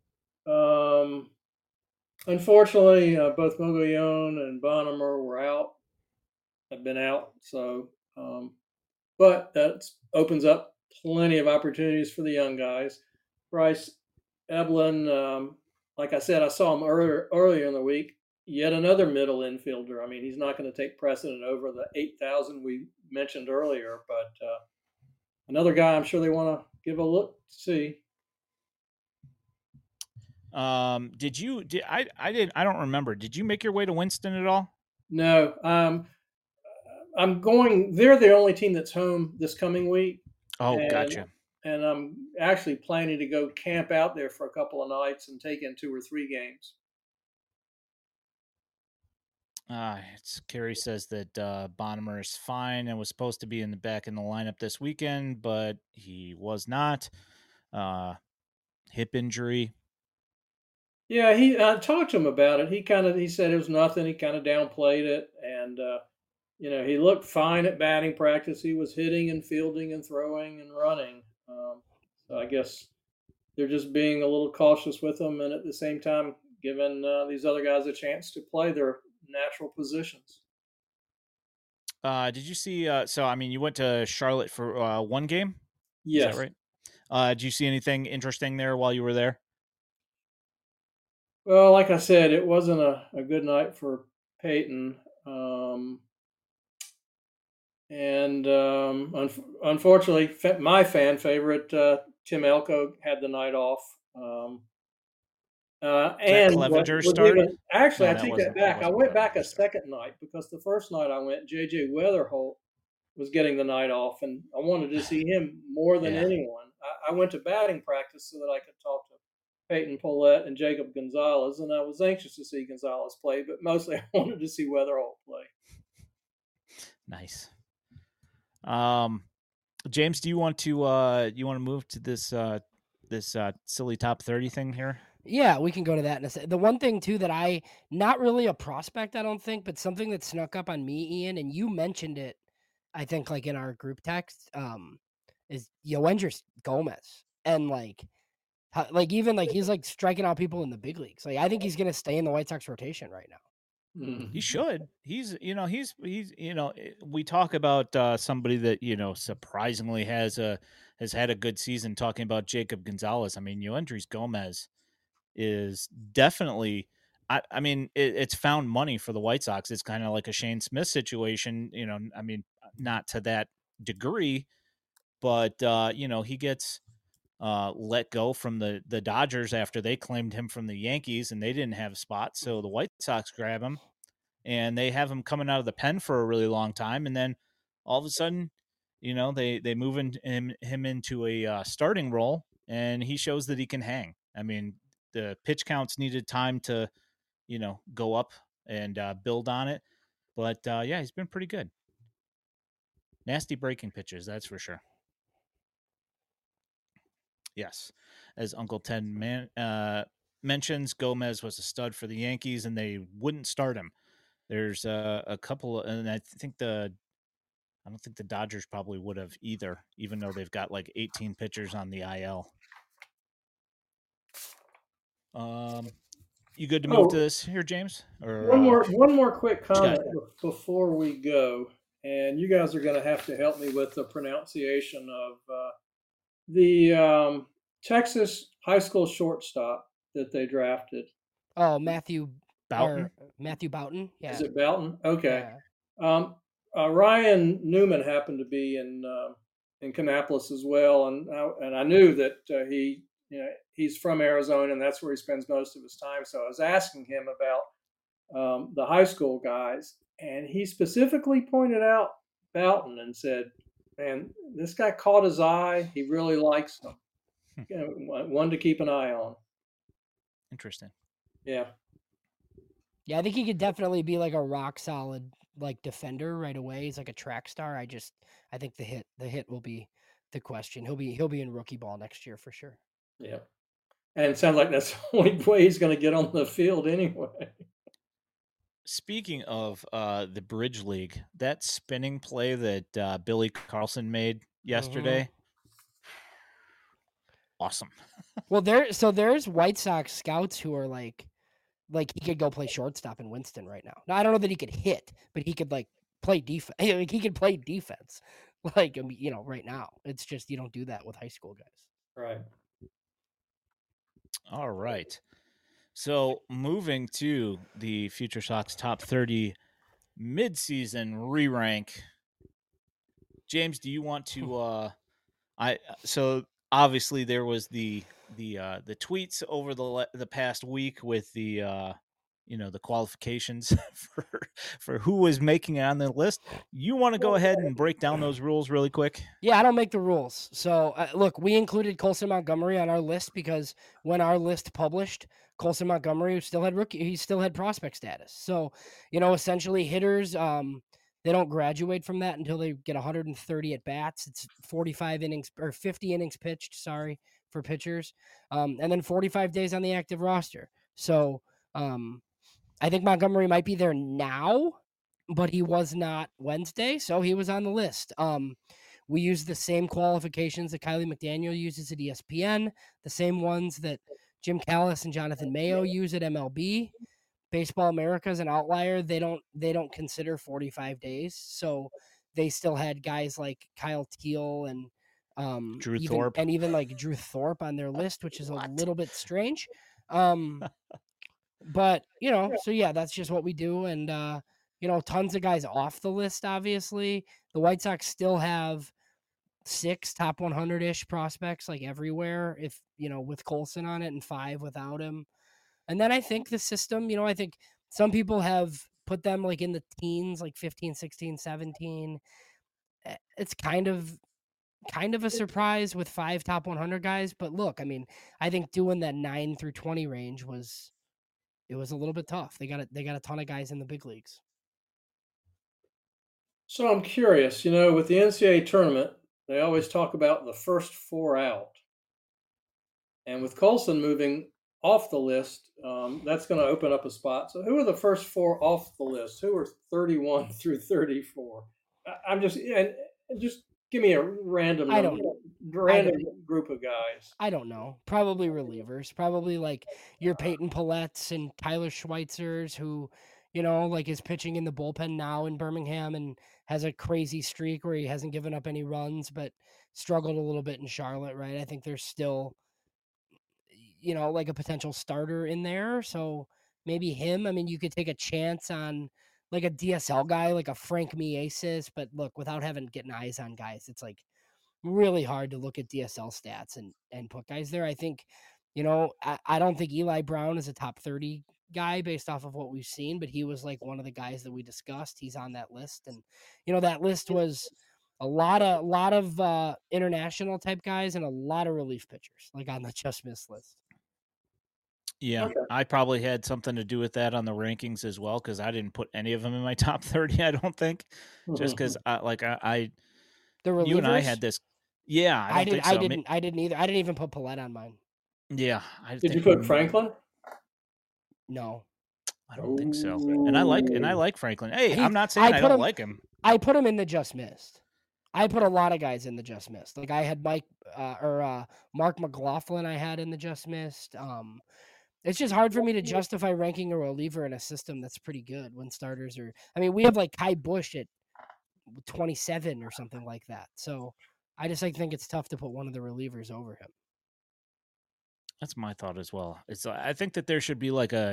Um, unfortunately, uh, both Mogollon and Bonham were out. Have been out, so um, but that opens up plenty of opportunities for the young guys. Bryce Eblin, um, like I said, I saw him earlier earlier in the week. Yet another middle infielder. I mean, he's not going to take precedent over the eight thousand we mentioned earlier, but uh, another guy I'm sure they want to give a look to see. Um, did you, did, I, I didn't, I don't remember. Did you make your way to Winston at all? No, um, I'm going, they're the only team that's home this coming week. Oh, and, gotcha. And I'm actually planning to go camp out there for a couple of nights and take in two or three games. Uh, it's Kerry says that uh, Bonham is fine and was supposed to be in the back in the lineup this weekend, but he was not. Uh, hip injury. Yeah, he. I talked to him about it. He kind of he said it was nothing. He kind of downplayed it, and uh, you know he looked fine at batting practice. He was hitting and fielding and throwing and running. Um, so I guess they're just being a little cautious with him, and at the same time giving uh, these other guys a chance to play their natural positions. Uh, did you see? Uh, so I mean, you went to Charlotte for uh, one game. Yes. Is that right? Uh, did you see anything interesting there while you were there? Well, like I said, it wasn't a, a good night for Peyton. Um, and um, un- unfortunately, fa- my fan favorite, uh, Tim Elko, had the night off. Um, uh, and Clevenger started? Even, actually, No, I that take wasn't- that back. that I wasn't went back a Clevenger. second night because the first night I went, J J Weatherholt was getting the night off, and I wanted to see him more than Yeah. anyone. I, I went to batting practice so that I could talk to Peyton Pollette and Jacob Gonzalez, and I was anxious to see Gonzalez play, but mostly I wanted to see Weatherall play. Nice. Um, James, do you want to uh, you want to move to this uh, this uh, silly top thirty thing here? Yeah, we can go to that in a second. The one thing too that I, not really a prospect, I don't think, but something that snuck up on me, Ian, and you mentioned it, I think, like in our group text, um, is Yoendris Gomez, and like, how, like even like he's like striking out people in the big leagues. Like I think he's gonna stay in the White Sox rotation right now. Mm-hmm. He should. He's, you know, he's, he's, you know, we talk about uh, somebody that, you know, surprisingly has a, has had a good season, talking about Jacob Gonzalez. I mean, Yoendris Gomez is definitely, I, I mean, it, it's found money for the White Sox. It's kind of like a Shane Smith situation, you know, I mean, not to that degree, but, uh, you know, he gets uh, let go from the, the Dodgers after they claimed him from the Yankees and they didn't have a spot. So the White Sox grab him and they have him coming out of the pen for a really long time. And then all of a sudden, you know, they, they move in, him, him into a uh, starting role and he shows that he can hang. I mean, the pitch counts needed time to, you know, go up and uh, build on it. But uh, yeah, he's been pretty good. Nasty breaking pitches, that's for sure. Yes. As Uncle Ted man, uh, mentions, Gomez was a stud for the Yankees and they wouldn't start him. There's uh, a couple, and I think the, I don't think the Dodgers probably would have either, even though they've got like eighteen pitchers on the I L. Um, you good to move Oh, to this here, James? Or one uh, more, one more quick got? comment before we go, and you guys are going to have to help me with the pronunciation of uh, the um, Texas high school shortstop that they drafted. Oh, Matthew Boughton. or Matthew Boughton. Yeah. Is it Boughton? Okay. Yeah. Um, uh, Ryan Newman happened to be in uh, in Kannapolis as well, and I, and I knew that uh, he, you know, he's from Arizona, and that's where he spends most of his time. So I was asking him about um, the high school guys, and he specifically pointed out Boughton and said, "Man, this guy caught his eye. He really likes him. You know, one to keep an eye on." Interesting. Yeah. Yeah, I think he could definitely be like a rock solid like defender right away. He's like a track star. I just I think the hit the hit will be the question. He'll be he'll be in rookie ball next year for sure. Yeah. And it sounds like that's the only way he's going to get on the field anyway. Speaking of uh, the Bridge League, that spinning play that uh, Billy Carlson made yesterday, mm-hmm. Awesome. Well, there so there's White Sox scouts who are like, like he could go play shortstop in Winston right now. Now I don't know that he could hit, but he could like play defense. Like he could play defense. Like I mean, you know, right now it's just you don't do that with high school guys. Right. All right. So moving to the Future Sox top thirty midseason re-rank. James, do you want to? Uh, I so obviously there was the the uh, the tweets over the the past week with the uh, you know the qualifications for for who was making it on the list. You want to go ahead and break down those rules really quick? Yeah, I don't make the rules. So uh, look, we included Colson Montgomery on our list because when our list published, Colson Montgomery still had rookie, he still had prospect status. So, you know, essentially hitters, um, they don't graduate from that until they get one hundred thirty at bats. It's forty-five innings or fifty innings pitched, sorry, for pitchers. Um, and then forty-five days on the active roster. So, um, I think Montgomery might be there now, but he was not Wednesday, so he was on the list. Um, we use the same qualifications that Kylie McDaniel uses at E S P N, the same ones that Jim Callis and Jonathan Mayo use at M L B. Baseball America is an outlier. They don't they don't consider forty-five days, so they still had guys like Kyle Teal and um, Drew even, Thorpe, and even like Drew Thorpe on their list, which is what? a little bit strange. Um, but you know, so yeah, that's just what we do, and uh, you know, tons of guys off the list. Obviously, the White Sox still have six top one hundred-ish prospects, like everywhere. If you know, with Colson on it, and five without him. And then I think the system, you know, I think some people have put them like in the teens, like fifteen, sixteen, seventeen. It's kind of kind of a surprise with five top one hundred guys. But look, I mean, I think doing that nine through twenty range was it was a little bit tough. They got a, they got a ton of guys in the big leagues. So I'm curious, you know, with the N C double A tournament, they always talk about the first four out. And with Colson moving off the list, um, that's going to open up a spot. So who are the first four off the list? Who are thirty-one through thirty-four? I, I'm just and just give me a random I don't random I don't, group of guys. I don't know. Probably relievers. Probably like your Peyton Palettes and Tyler Schweitzers, who, you know, like is pitching in the bullpen now in Birmingham and has a crazy streak where he hasn't given up any runs, but struggled a little bit in Charlotte, right? I think there's still, you know, like a potential starter in there. So maybe him. I mean, you could take a chance on like a D S L guy, like a Frank Miasis, but look, without having getting eyes on guys, it's like really hard to look at D S L stats and, and put guys there. I think, you know, I, I don't think Eli Brown is a top thirty guy based off of what we've seen, but he was like one of the guys that we discussed. He's on that list. And, you know, that list was a lot of, a lot of uh, international type guys and a lot of relief pitchers, like on the just missed list. Yeah, okay. I probably had something to do with that on the rankings as well, because I didn't put any of them in my top thirty, I don't think, just because I like I, I the relievers? You and I had this. Yeah, I, I did. so. I didn't. I didn't either. I didn't even put Paulette on mine. Yeah, I did you put Franklin? No, I don't think so. And I like and I like Franklin. Hey, he, I'm not saying I, I don't him, like him. I put him in the just missed. I put a lot of guys in the just missed. Like I had Mike uh, or uh, Mark McLaughlin. I had in the just missed. Um, it's just hard for me to justify ranking a reliever in a system that's pretty good when starters are. I mean, we have like Kai Busch at twenty-seven or something like that. So I just like think it's tough to put one of the relievers over him. That's my thought as well. It's I think that there should be like a,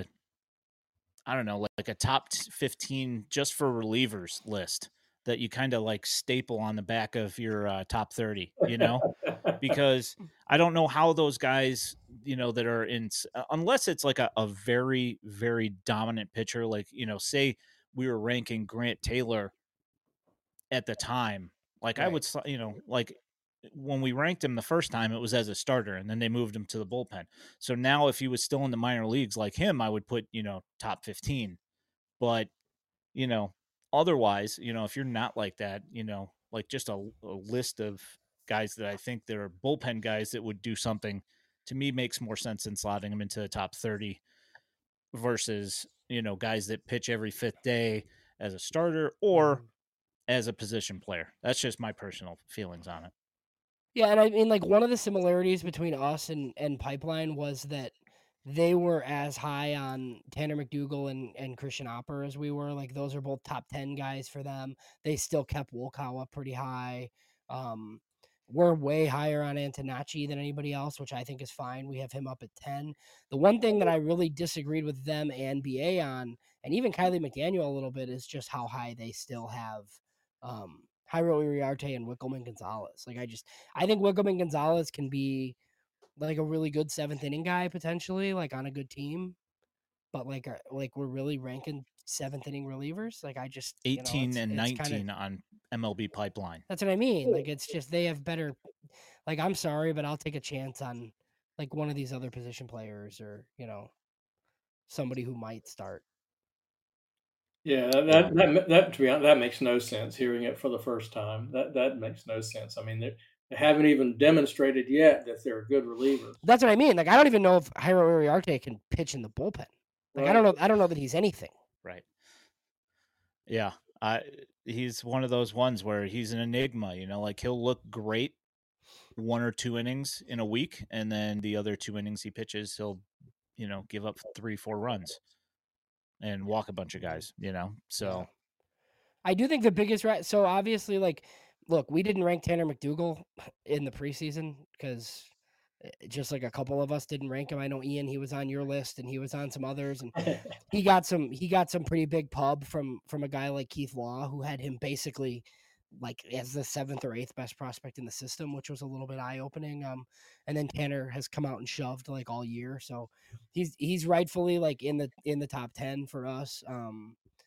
I don't know, like, like a top fifteen just for relievers list that you kind of like staple on the back of your uh, top thirty, you know, because I don't know how those guys, you know, that are in, unless it's like a, a very, very dominant pitcher, like, you know, say we were ranking Grant Taylor at the time, like right. I would, you know, like when we ranked him the first time, it was as a starter and then they moved him to the bullpen. So now if he was still in the minor leagues like him, I would put, you know, top fifteen, but you know, otherwise, you know, if you're not like that, you know, like just a, a list of guys that I think that are bullpen guys that would do something, to me makes more sense than slotting them into the top thirty versus, you know, guys that pitch every fifth day as a starter or as a position player. That's just my personal feelings on it. Yeah, and I mean, like, one of the similarities between us and, and Pipeline was that they were as high on Tanner McDougal and, and Christian Opper as we were. Like, those are both top ten guys for them. They still kept Wolkow up pretty high. Um, we're way higher on Antonacci than anybody else, which I think is fine. We have him up at ten. The one thing that I really disagreed with them and B A on, and even Kylie McDaniel a little bit, is just how high they still have um, Jairo Iriarte and Wickelman Gonzalez. Like, I just, I think Wickelman Gonzalez can be like a really good seventh inning guy potentially, like on a good team, but like, uh, like we're really ranking seventh inning relievers. Like I just eighteen you know, and it's nineteen kinda, on M L B Pipeline. That's what I mean. Like it's just they have better. Like I'm sorry, but I'll take a chance on like one of these other position players or you know somebody who might start. Yeah, that that that to be honest, that makes no sense. Hearing it for the first time, that that makes no sense. I mean, they, they haven't even demonstrated yet that they're a good reliever. That's what I mean. Like I don't even know if Jairo Iriarte can pitch in the bullpen. Like right. I don't know. I don't know that he's anything. Right. Yeah, I he's one of those ones where he's an enigma. You know, like he'll look great one or two innings in a week, and then the other two innings he pitches, he'll you know give up three, four runs. And walk a bunch of guys, you know. So, yeah. I do think the biggest right. So obviously, like, look, we didn't rank Tanner McDougal in the preseason because just like a couple of us didn't rank him. I know Ian, he was on your list, and he was on some others, and he got some. He got some pretty big pub from from a guy like Keith Law, who had him basically like as the seventh or eighth best prospect in the system, which was a little bit eye opening. Um, and then Tanner has come out and shoved like all year, so he's he's rightfully like in the in the top ten for us. Um,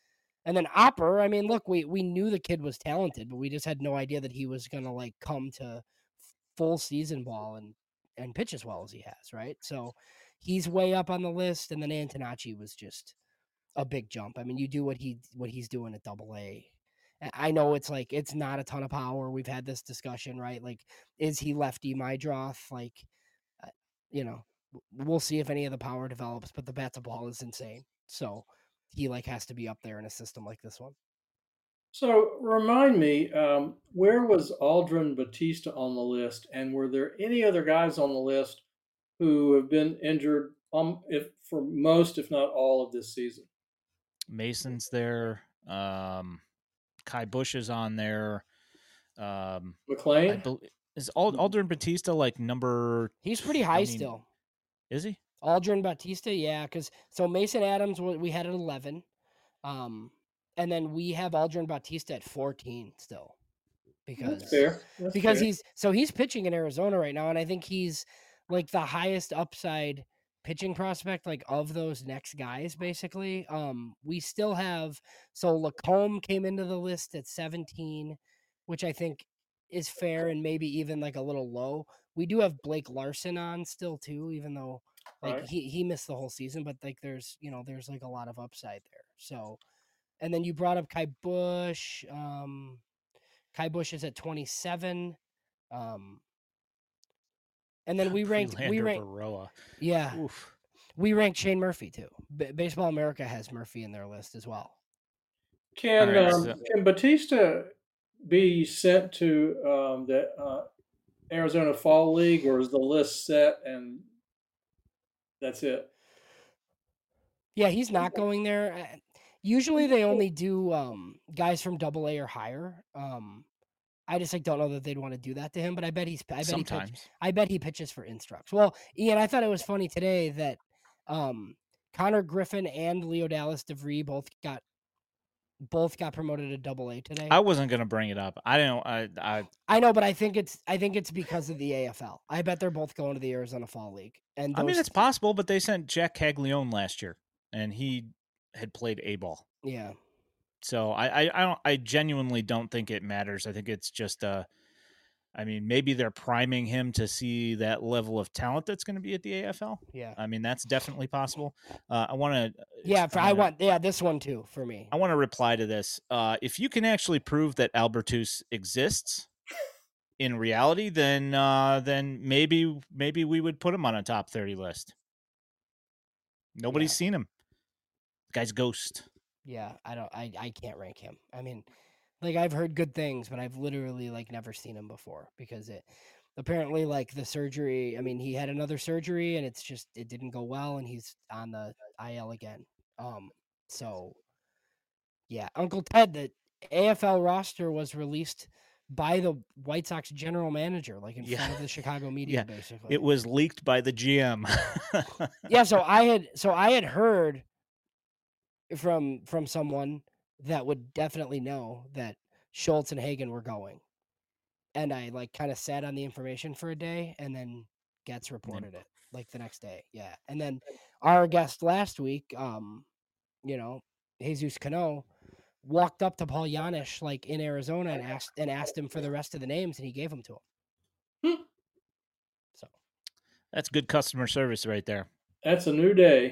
And then Opper, I mean, look, we we knew the kid was talented, but we just had no idea that he was gonna like come to full season ball and and pitch as well as he has, right? So he's way up on the list, and then Antonacci was just a big jump. I mean, you do what he what he's doing at Double A. I know it's like it's not a ton of power. We've had this discussion, right? Like, is he lefty Mydroth? Like, uh, you know, we'll see if any of the power develops. But the bat to ball is insane, so he like has to be up there in a system like this one. So remind me, um, where was Aldrin Batista on the list, and were there any other guys on the list who have been injured, um, if for most, if not all, of this season? Mason's there. Um, Kai Bush is on there. Um, McLean? be- is Ald- Aldrin Batista like number? He's pretty high I mean, still. Is he? Aldrin Batista, yeah, because so Mason Adams we had at eleven, um, and then we have Aldrin Batista at fourteen still, because That's fair. That's because fair. he's so he's pitching in Arizona right now, and I think he's like the highest upside pitching prospect like of those next guys. Basically, um, we still have so Lacombe came into the list at seventeen, which I think is fair and maybe even like a little low. We do have Blake Larson on still too, even though like Right. he he missed the whole season, but like there's you know there's like a lot of upside there. So, and then you brought up Kai Bush. Um, Kai Bush is at twenty-seven. Um, and then we ranked we Freelander ranked Baroa. yeah Oof. we ranked Shane Murphy too. B- Baseball America has Murphy in their list as well. Can All right, um, so- can Batista be sent to um, the uh, Arizona Fall League, or is the list set and that's it? Yeah, he's not going there. Uh, Usually they only do um, guys from Double A or higher. Um, I just like don't know that they'd want to do that to him, but I bet he's I bet he pitch, Sometimes. I bet he pitches for Instructs. Well, Ian, I thought it was funny today that um, Connor Griffin and Leo Dallas DeVries both got both got promoted to Double A today. I wasn't gonna bring it up. I don't. I. I. I know, but I think it's I think it's because of the A F L. I bet they're both going to the Arizona Fall League. And I mean, those- it's possible, but they sent Jack Caglione last year, and he had played A ball. yeah. So I, I, I don't. I genuinely don't think it matters. I think it's just. Uh, I mean, maybe they're priming him to see that level of talent that's going to be at the A F L. Yeah. I mean, that's definitely possible. Uh, I want to. Yeah, for, I want yeah, this one too for me. I want to reply to this. Uh, if you can actually prove that Albertus exists in reality, then uh, then maybe maybe we would put him on a top thirty list. Nobody's Yeah. seen him. The guy's ghost. Yeah, I don't I I can't rank him. I mean, like I've heard good things, but I've literally like never seen him before because it apparently like the surgery, I mean, he had another surgery and it's just it didn't go well and he's on the I L again. Um so yeah, Uncle Ted, the A F L roster was released by the White Sox general manager, like in Yeah. front of the Chicago media, Yeah, basically. It was leaked by the G M. Yeah, so I had so I had heard from from someone that would definitely know that Schultz and Hagen were going. And I like kind of sat on the information for a day and then Getz reported it like the next day. Yeah. And then our guest last week, um, you know, Jesus Cano walked up to Paul Janisch like in Arizona and asked and asked him for the rest of the names and he gave them to him. Hmm. So That's good customer service right there. That's a new day.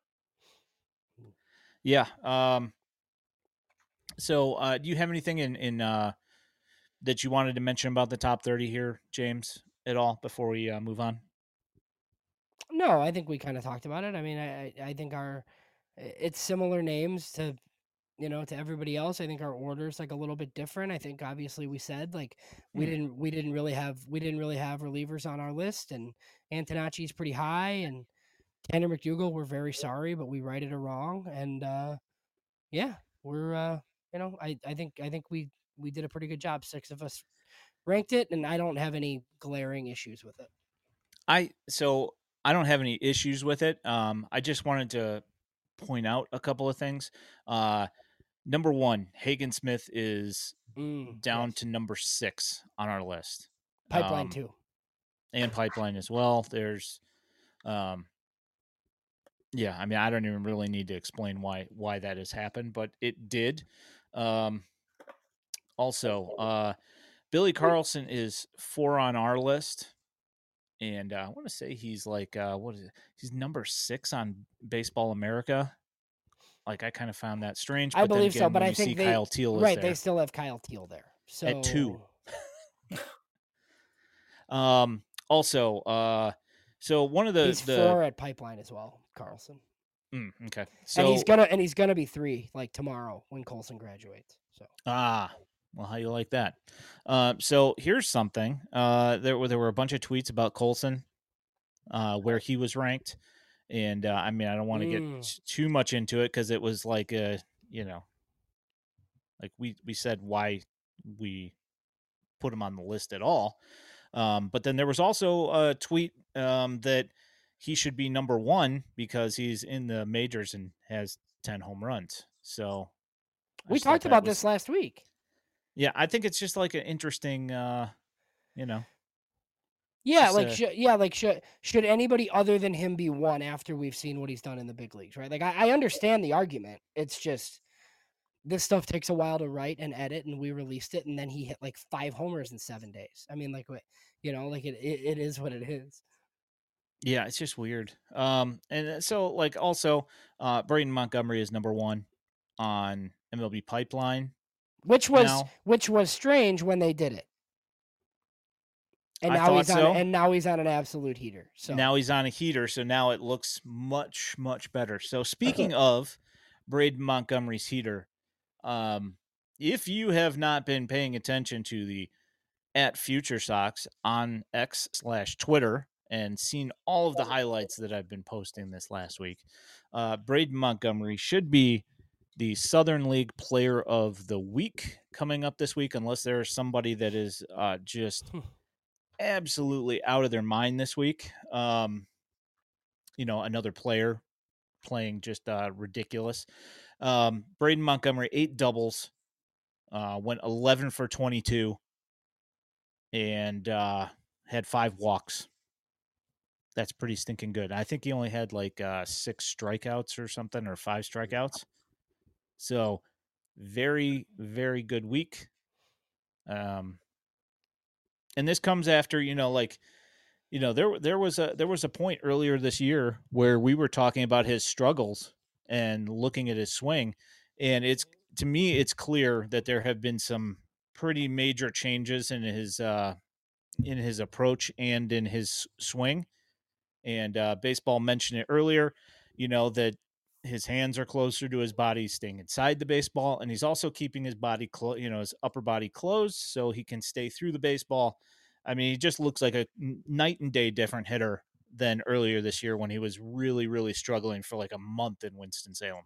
Yeah. Um, so uh, do you have anything in, in uh, that you wanted to mention about the top thirty here, James, at all before we uh, move on? no, I think we kind of talked about it. I mean, I I I think our it's similar names to you know to everybody else. I think our order's like a little bit different. I think obviously we said like we Hmm. didn't we didn't really have we didn't really have relievers on our list, and Antonacci's pretty high, and Tanner McDougal, we're very sorry, but we righted it wrong, and uh, yeah, we're uh, you know I I think I think we we did a pretty good job. Six of us ranked it, and I don't have any glaring issues with it. I so I don't have any issues with it. Um, I just wanted to point out a couple of things. Uh, number one, Hagen Smith is Mm, down yes. to number six on our list. Pipeline Um, too. and Pipeline as well. There's, um, Yeah, I mean, I don't even really need to explain why why that has happened, but it did. Um, also, uh, Billy Carlson is four on our list, and uh, I want to say he's like uh, what is it? He's number six on Baseball America. Like I kind of found that strange, I but then believe so, again, but when I you see think they Kyle Teal is right. there They still have Kyle Teal there. So at two. Um, also, uh, so one of the he's the four at Pipeline as well, Carlson. mm, okay, so and he's gonna and he's gonna be three like tomorrow when Colson graduates. So ah, well, how you like that? Uh, so here's something. Uh, there were there were a bunch of tweets about Colson, uh, where he was ranked, and uh, I mean I don't want to get Mm. t- too much into it because it was like a you know, like we we said why we put him on the list at all. Um, but then there was also a tweet um, that he should be number one because he's in the majors and has ten home runs. So I we just thought talked that about was- this last week. Yeah, I think it's just like an interesting, uh, you know. Yeah, just like a- should, yeah, like should should anybody other than him be one after we've seen what he's done in the big leagues, right? Like I, I understand the argument. It's just this stuff takes a while to write and edit, and we released it, and then he hit like five homers in seven days. I mean, like what you know, like it it, it is what it is. Yeah, it's just weird. Um, and so like also, uh, Braden Montgomery is number one on M L B Pipeline. Which was now. which was strange when they did it. And I now thought he's on so. and now he's on an absolute heater. So Now he's on a heater, so now it looks much, much better. So speaking of Braden Montgomery's heater, um, if you have not been paying attention to the at Future Sox on X slash Twitter and seen all of the highlights that I've been posting this last week, uh, Braden Montgomery should be the Southern League Player of the Week coming up this week, unless there is somebody that is uh, just absolutely out of their mind this week. Um, you know, another player playing just uh, ridiculous. Um, Braden Montgomery, eight doubles, uh, went eleven for twenty-two, and uh, had five walks. That's pretty stinking good. I think he only had like uh, six strikeouts or something, or five strikeouts. So very, very good week. Um, and this comes after, you know, like, you know, there there was a there was a point earlier this year where we were talking about his struggles and looking at his swing, and it's to me it's clear that there have been some pretty major changes in his uh, in his approach and in his swing. And uh, baseball mentioned it earlier, you know, that his hands are closer to his body, staying inside the baseball, and he's also keeping his body, clo- you know, his upper body closed so he can stay through the baseball. I mean, he just looks like a night and day different hitter than earlier this year when he was really, really struggling for like a month in Winston-Salem.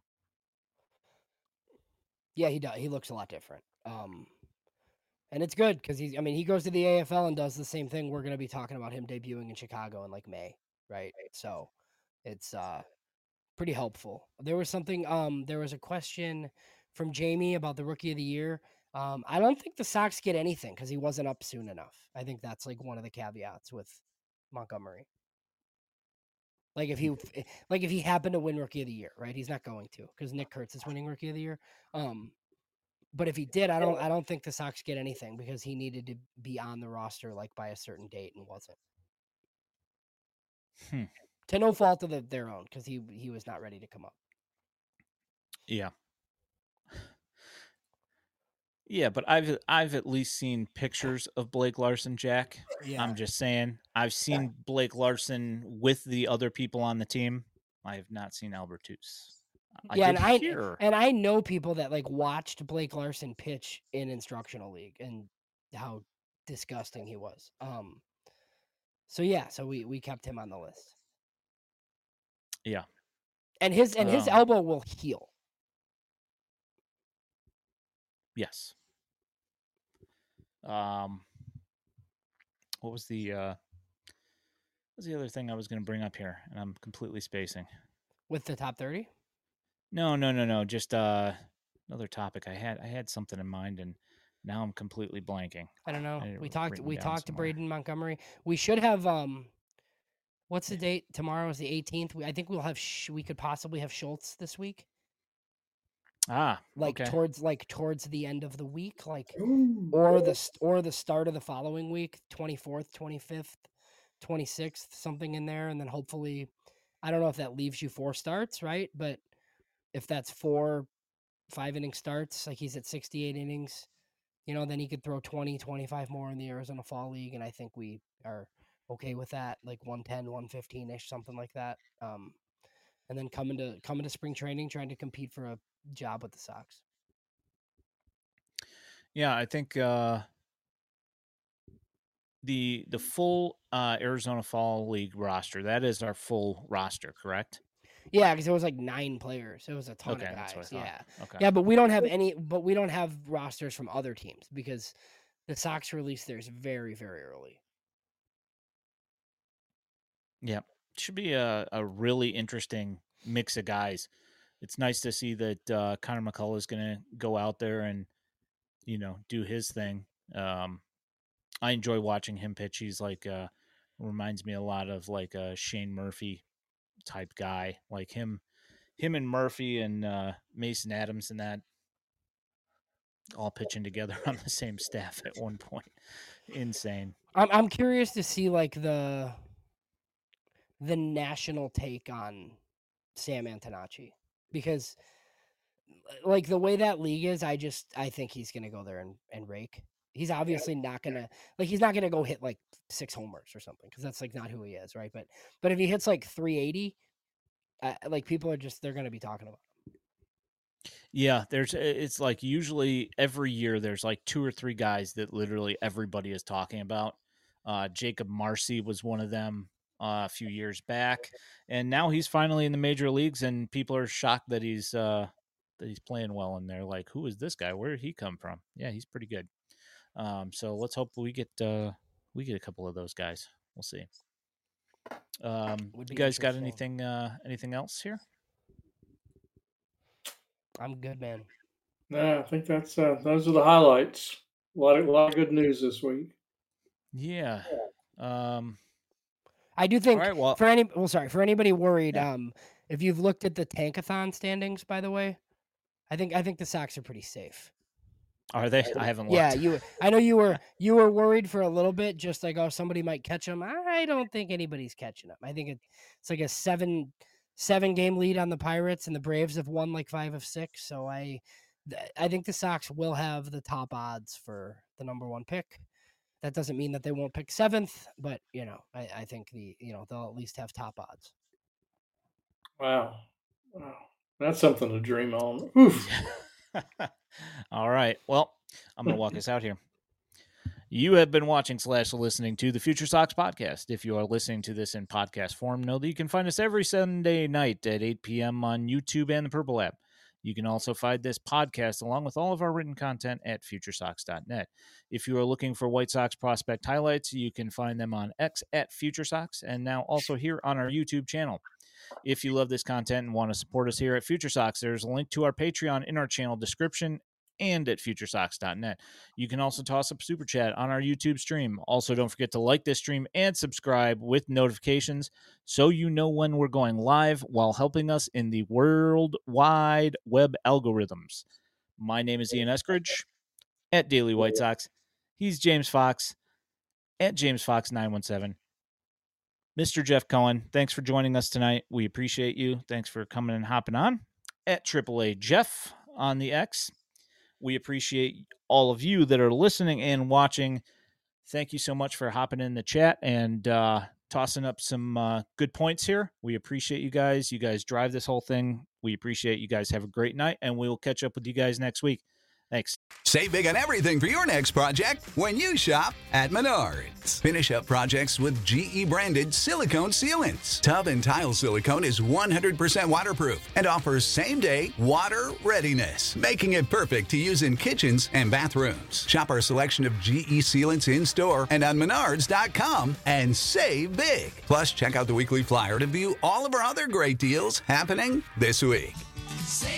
Yeah, he does. He looks a lot different. Um, and it's good because he's. I mean, he goes to the A F L and does the same thing. We're going to be talking about him debuting in Chicago in like May, right? So, it's uh, pretty helpful. There was something. Um, there was a question from Jamie about the Rookie of the Year. Um, I don't think the Sox get anything because he wasn't up soon enough. I think that's like one of the caveats with Montgomery. Like if he, like if he happened to win Rookie of the Year, right? He's not going to because Nick Kurtz is winning Rookie of the Year. Um, but if he did, I don't, I don't think the Sox get anything because he needed to be on the roster like by a certain date and wasn't. Hmm. To no fault of the, their own because he he was not ready to come up. Yeah. Yeah, but I've I've at least seen pictures of Blake Larson, Jack. Yeah. I'm just saying. I've seen Blake Larson with the other people on the team. I have not seen Albertus. I yeah, did and I hear. and I know people that like watched Blake Larson pitch in instructional league and how disgusting he was. Um. So yeah, so we we kept him on the list. Yeah. And his and his Um, elbow will heal. Yes. Um, what was the uh, what was the other thing I was going to bring up here, and I'm completely spacing. With the top thirty? No, no, no, no. Just uh, another topic. I had I had something in mind, and now I'm completely blanking. I don't know. I had it We talked written we down talked to somewhere. Braden Montgomery. We should have um What's the date? Tomorrow is the eighteenth. We, I think we'll have. Sh- we could possibly have Schultz this week. Ah, like okay. towards like towards the end of the week, like Ooh. or the st- or the start of the following week, twenty-fourth, twenty-fifth, twenty-sixth, something in there, and then hopefully, I don't know if that leaves you four starts, right? But if that's four five inning starts, like he's at sixty-eight innings, you know, then he could throw twenty, twenty-five more in the Arizona Fall League, and I think we are okay with that, like one ten, one fifteen-ish, something like that. Um, and then coming to coming to spring training, trying to compete for a job with the Sox. Yeah, I think uh, the the full uh, Arizona Fall League roster, that is our full roster, correct? Yeah, because it was like nine players. It was a ton Okay, of that's guys. what I thought. Yeah. Okay. Yeah, but we don't have any but we don't have rosters from other teams because the Sox released theirs very, very early. Yeah. Should be a, a really interesting mix of guys. It's nice to see that uh, Connor McCullough is going to go out there and, you know, do his thing. Um, I enjoy watching him pitch. He's like, uh, reminds me a lot of like a Shane Murphy type guy, like him, him and Murphy and uh, Mason Adams and that all pitching together on the same staff at one point. Insane. I'm I'm curious to see like the the national take on Sam Antonacci because like the way that league is, I just I think he's gonna go there and, and rake. He's obviously not gonna like he's not gonna go hit like six homers or something because that's like not who he is, right? But but if he hits like three eighty, uh, like people are just they're gonna be talking about him. Yeah, there's it's like usually every year there's like two or three guys that literally everybody is talking about. Uh, Jacob Marcy was one of them uh, a few years back, and now he's finally in the major leagues, and people are shocked that he's uh, that he's playing well. And they're like, "Who is this guy? Where did he come from?" Yeah, he's pretty good. Um, so let's hope we get uh, we get a couple of those guys. We'll see. Um, Would you be guys got interesting. anything uh, anything else here? I'm good, man. No, I think that's uh, those are the highlights. A lot of a lot of good news this week. Yeah. Um, I do think all right, well, for any well, sorry, for anybody worried, Yeah. um, if you've looked at the Tankathon standings, by the way, I think I think the Sox are pretty safe. are they? I haven't looked. Yeah, you. I know you were you were worried for a little bit, just like oh somebody might catch them. I don't think anybody's catching them. I think it, it's like a seven seven game lead on the Pirates, and the Braves have won like five of six. So I th- I think the Sox will have the top odds for the number one pick. That doesn't mean that they won't pick seventh, but you know I, I think the you know they'll at least have top odds. Wow, wow, that's something to dream on. Oof. All right. Well, I'm going to walk us out here. You have been watching slash listening to the Future Sox podcast. If you are listening to this in podcast form, know that you can find us every Sunday night at eight p.m. on YouTube and the Purple app. You can also find this podcast along with all of our written content at future sox dot net. If you are looking for White Sox prospect highlights, you can find them on X at FutureSox and now also here on our YouTube channel. If you love this content and want to support us here at Future Sox, there's a link to our Patreon in our channel description and at future sox dot net. You can also toss up super chat on our YouTube stream. Also, don't forget to like this stream and subscribe with notifications so you know when we're going live while helping us in the worldwide web algorithms. My name is Ian Eskridge at Daily White Sox. He's James Fox at James Fox nine one seven. Mister Jeff Cohen, thanks for joining us tonight. We appreciate you. Thanks for coming and hopping on at triple A Jeff on the X. We appreciate all of you that are listening and watching. Thank you so much for hopping in the chat and uh, tossing up some uh, good points here. We appreciate you guys. You guys drive this whole thing. We appreciate you guys. Have a great night, and we will catch up with you guys next week. Thanks. Save big on everything for your next project when you shop at Menards. Finish up projects with G E branded silicone sealants. Tub and tile silicone is one hundred percent waterproof and offers same day water readiness, making it perfect to use in kitchens and bathrooms. Shop our selection of G E sealants in store and on menards dot com and save big. Plus, check out the weekly flyer to view all of our other great deals happening this week. Save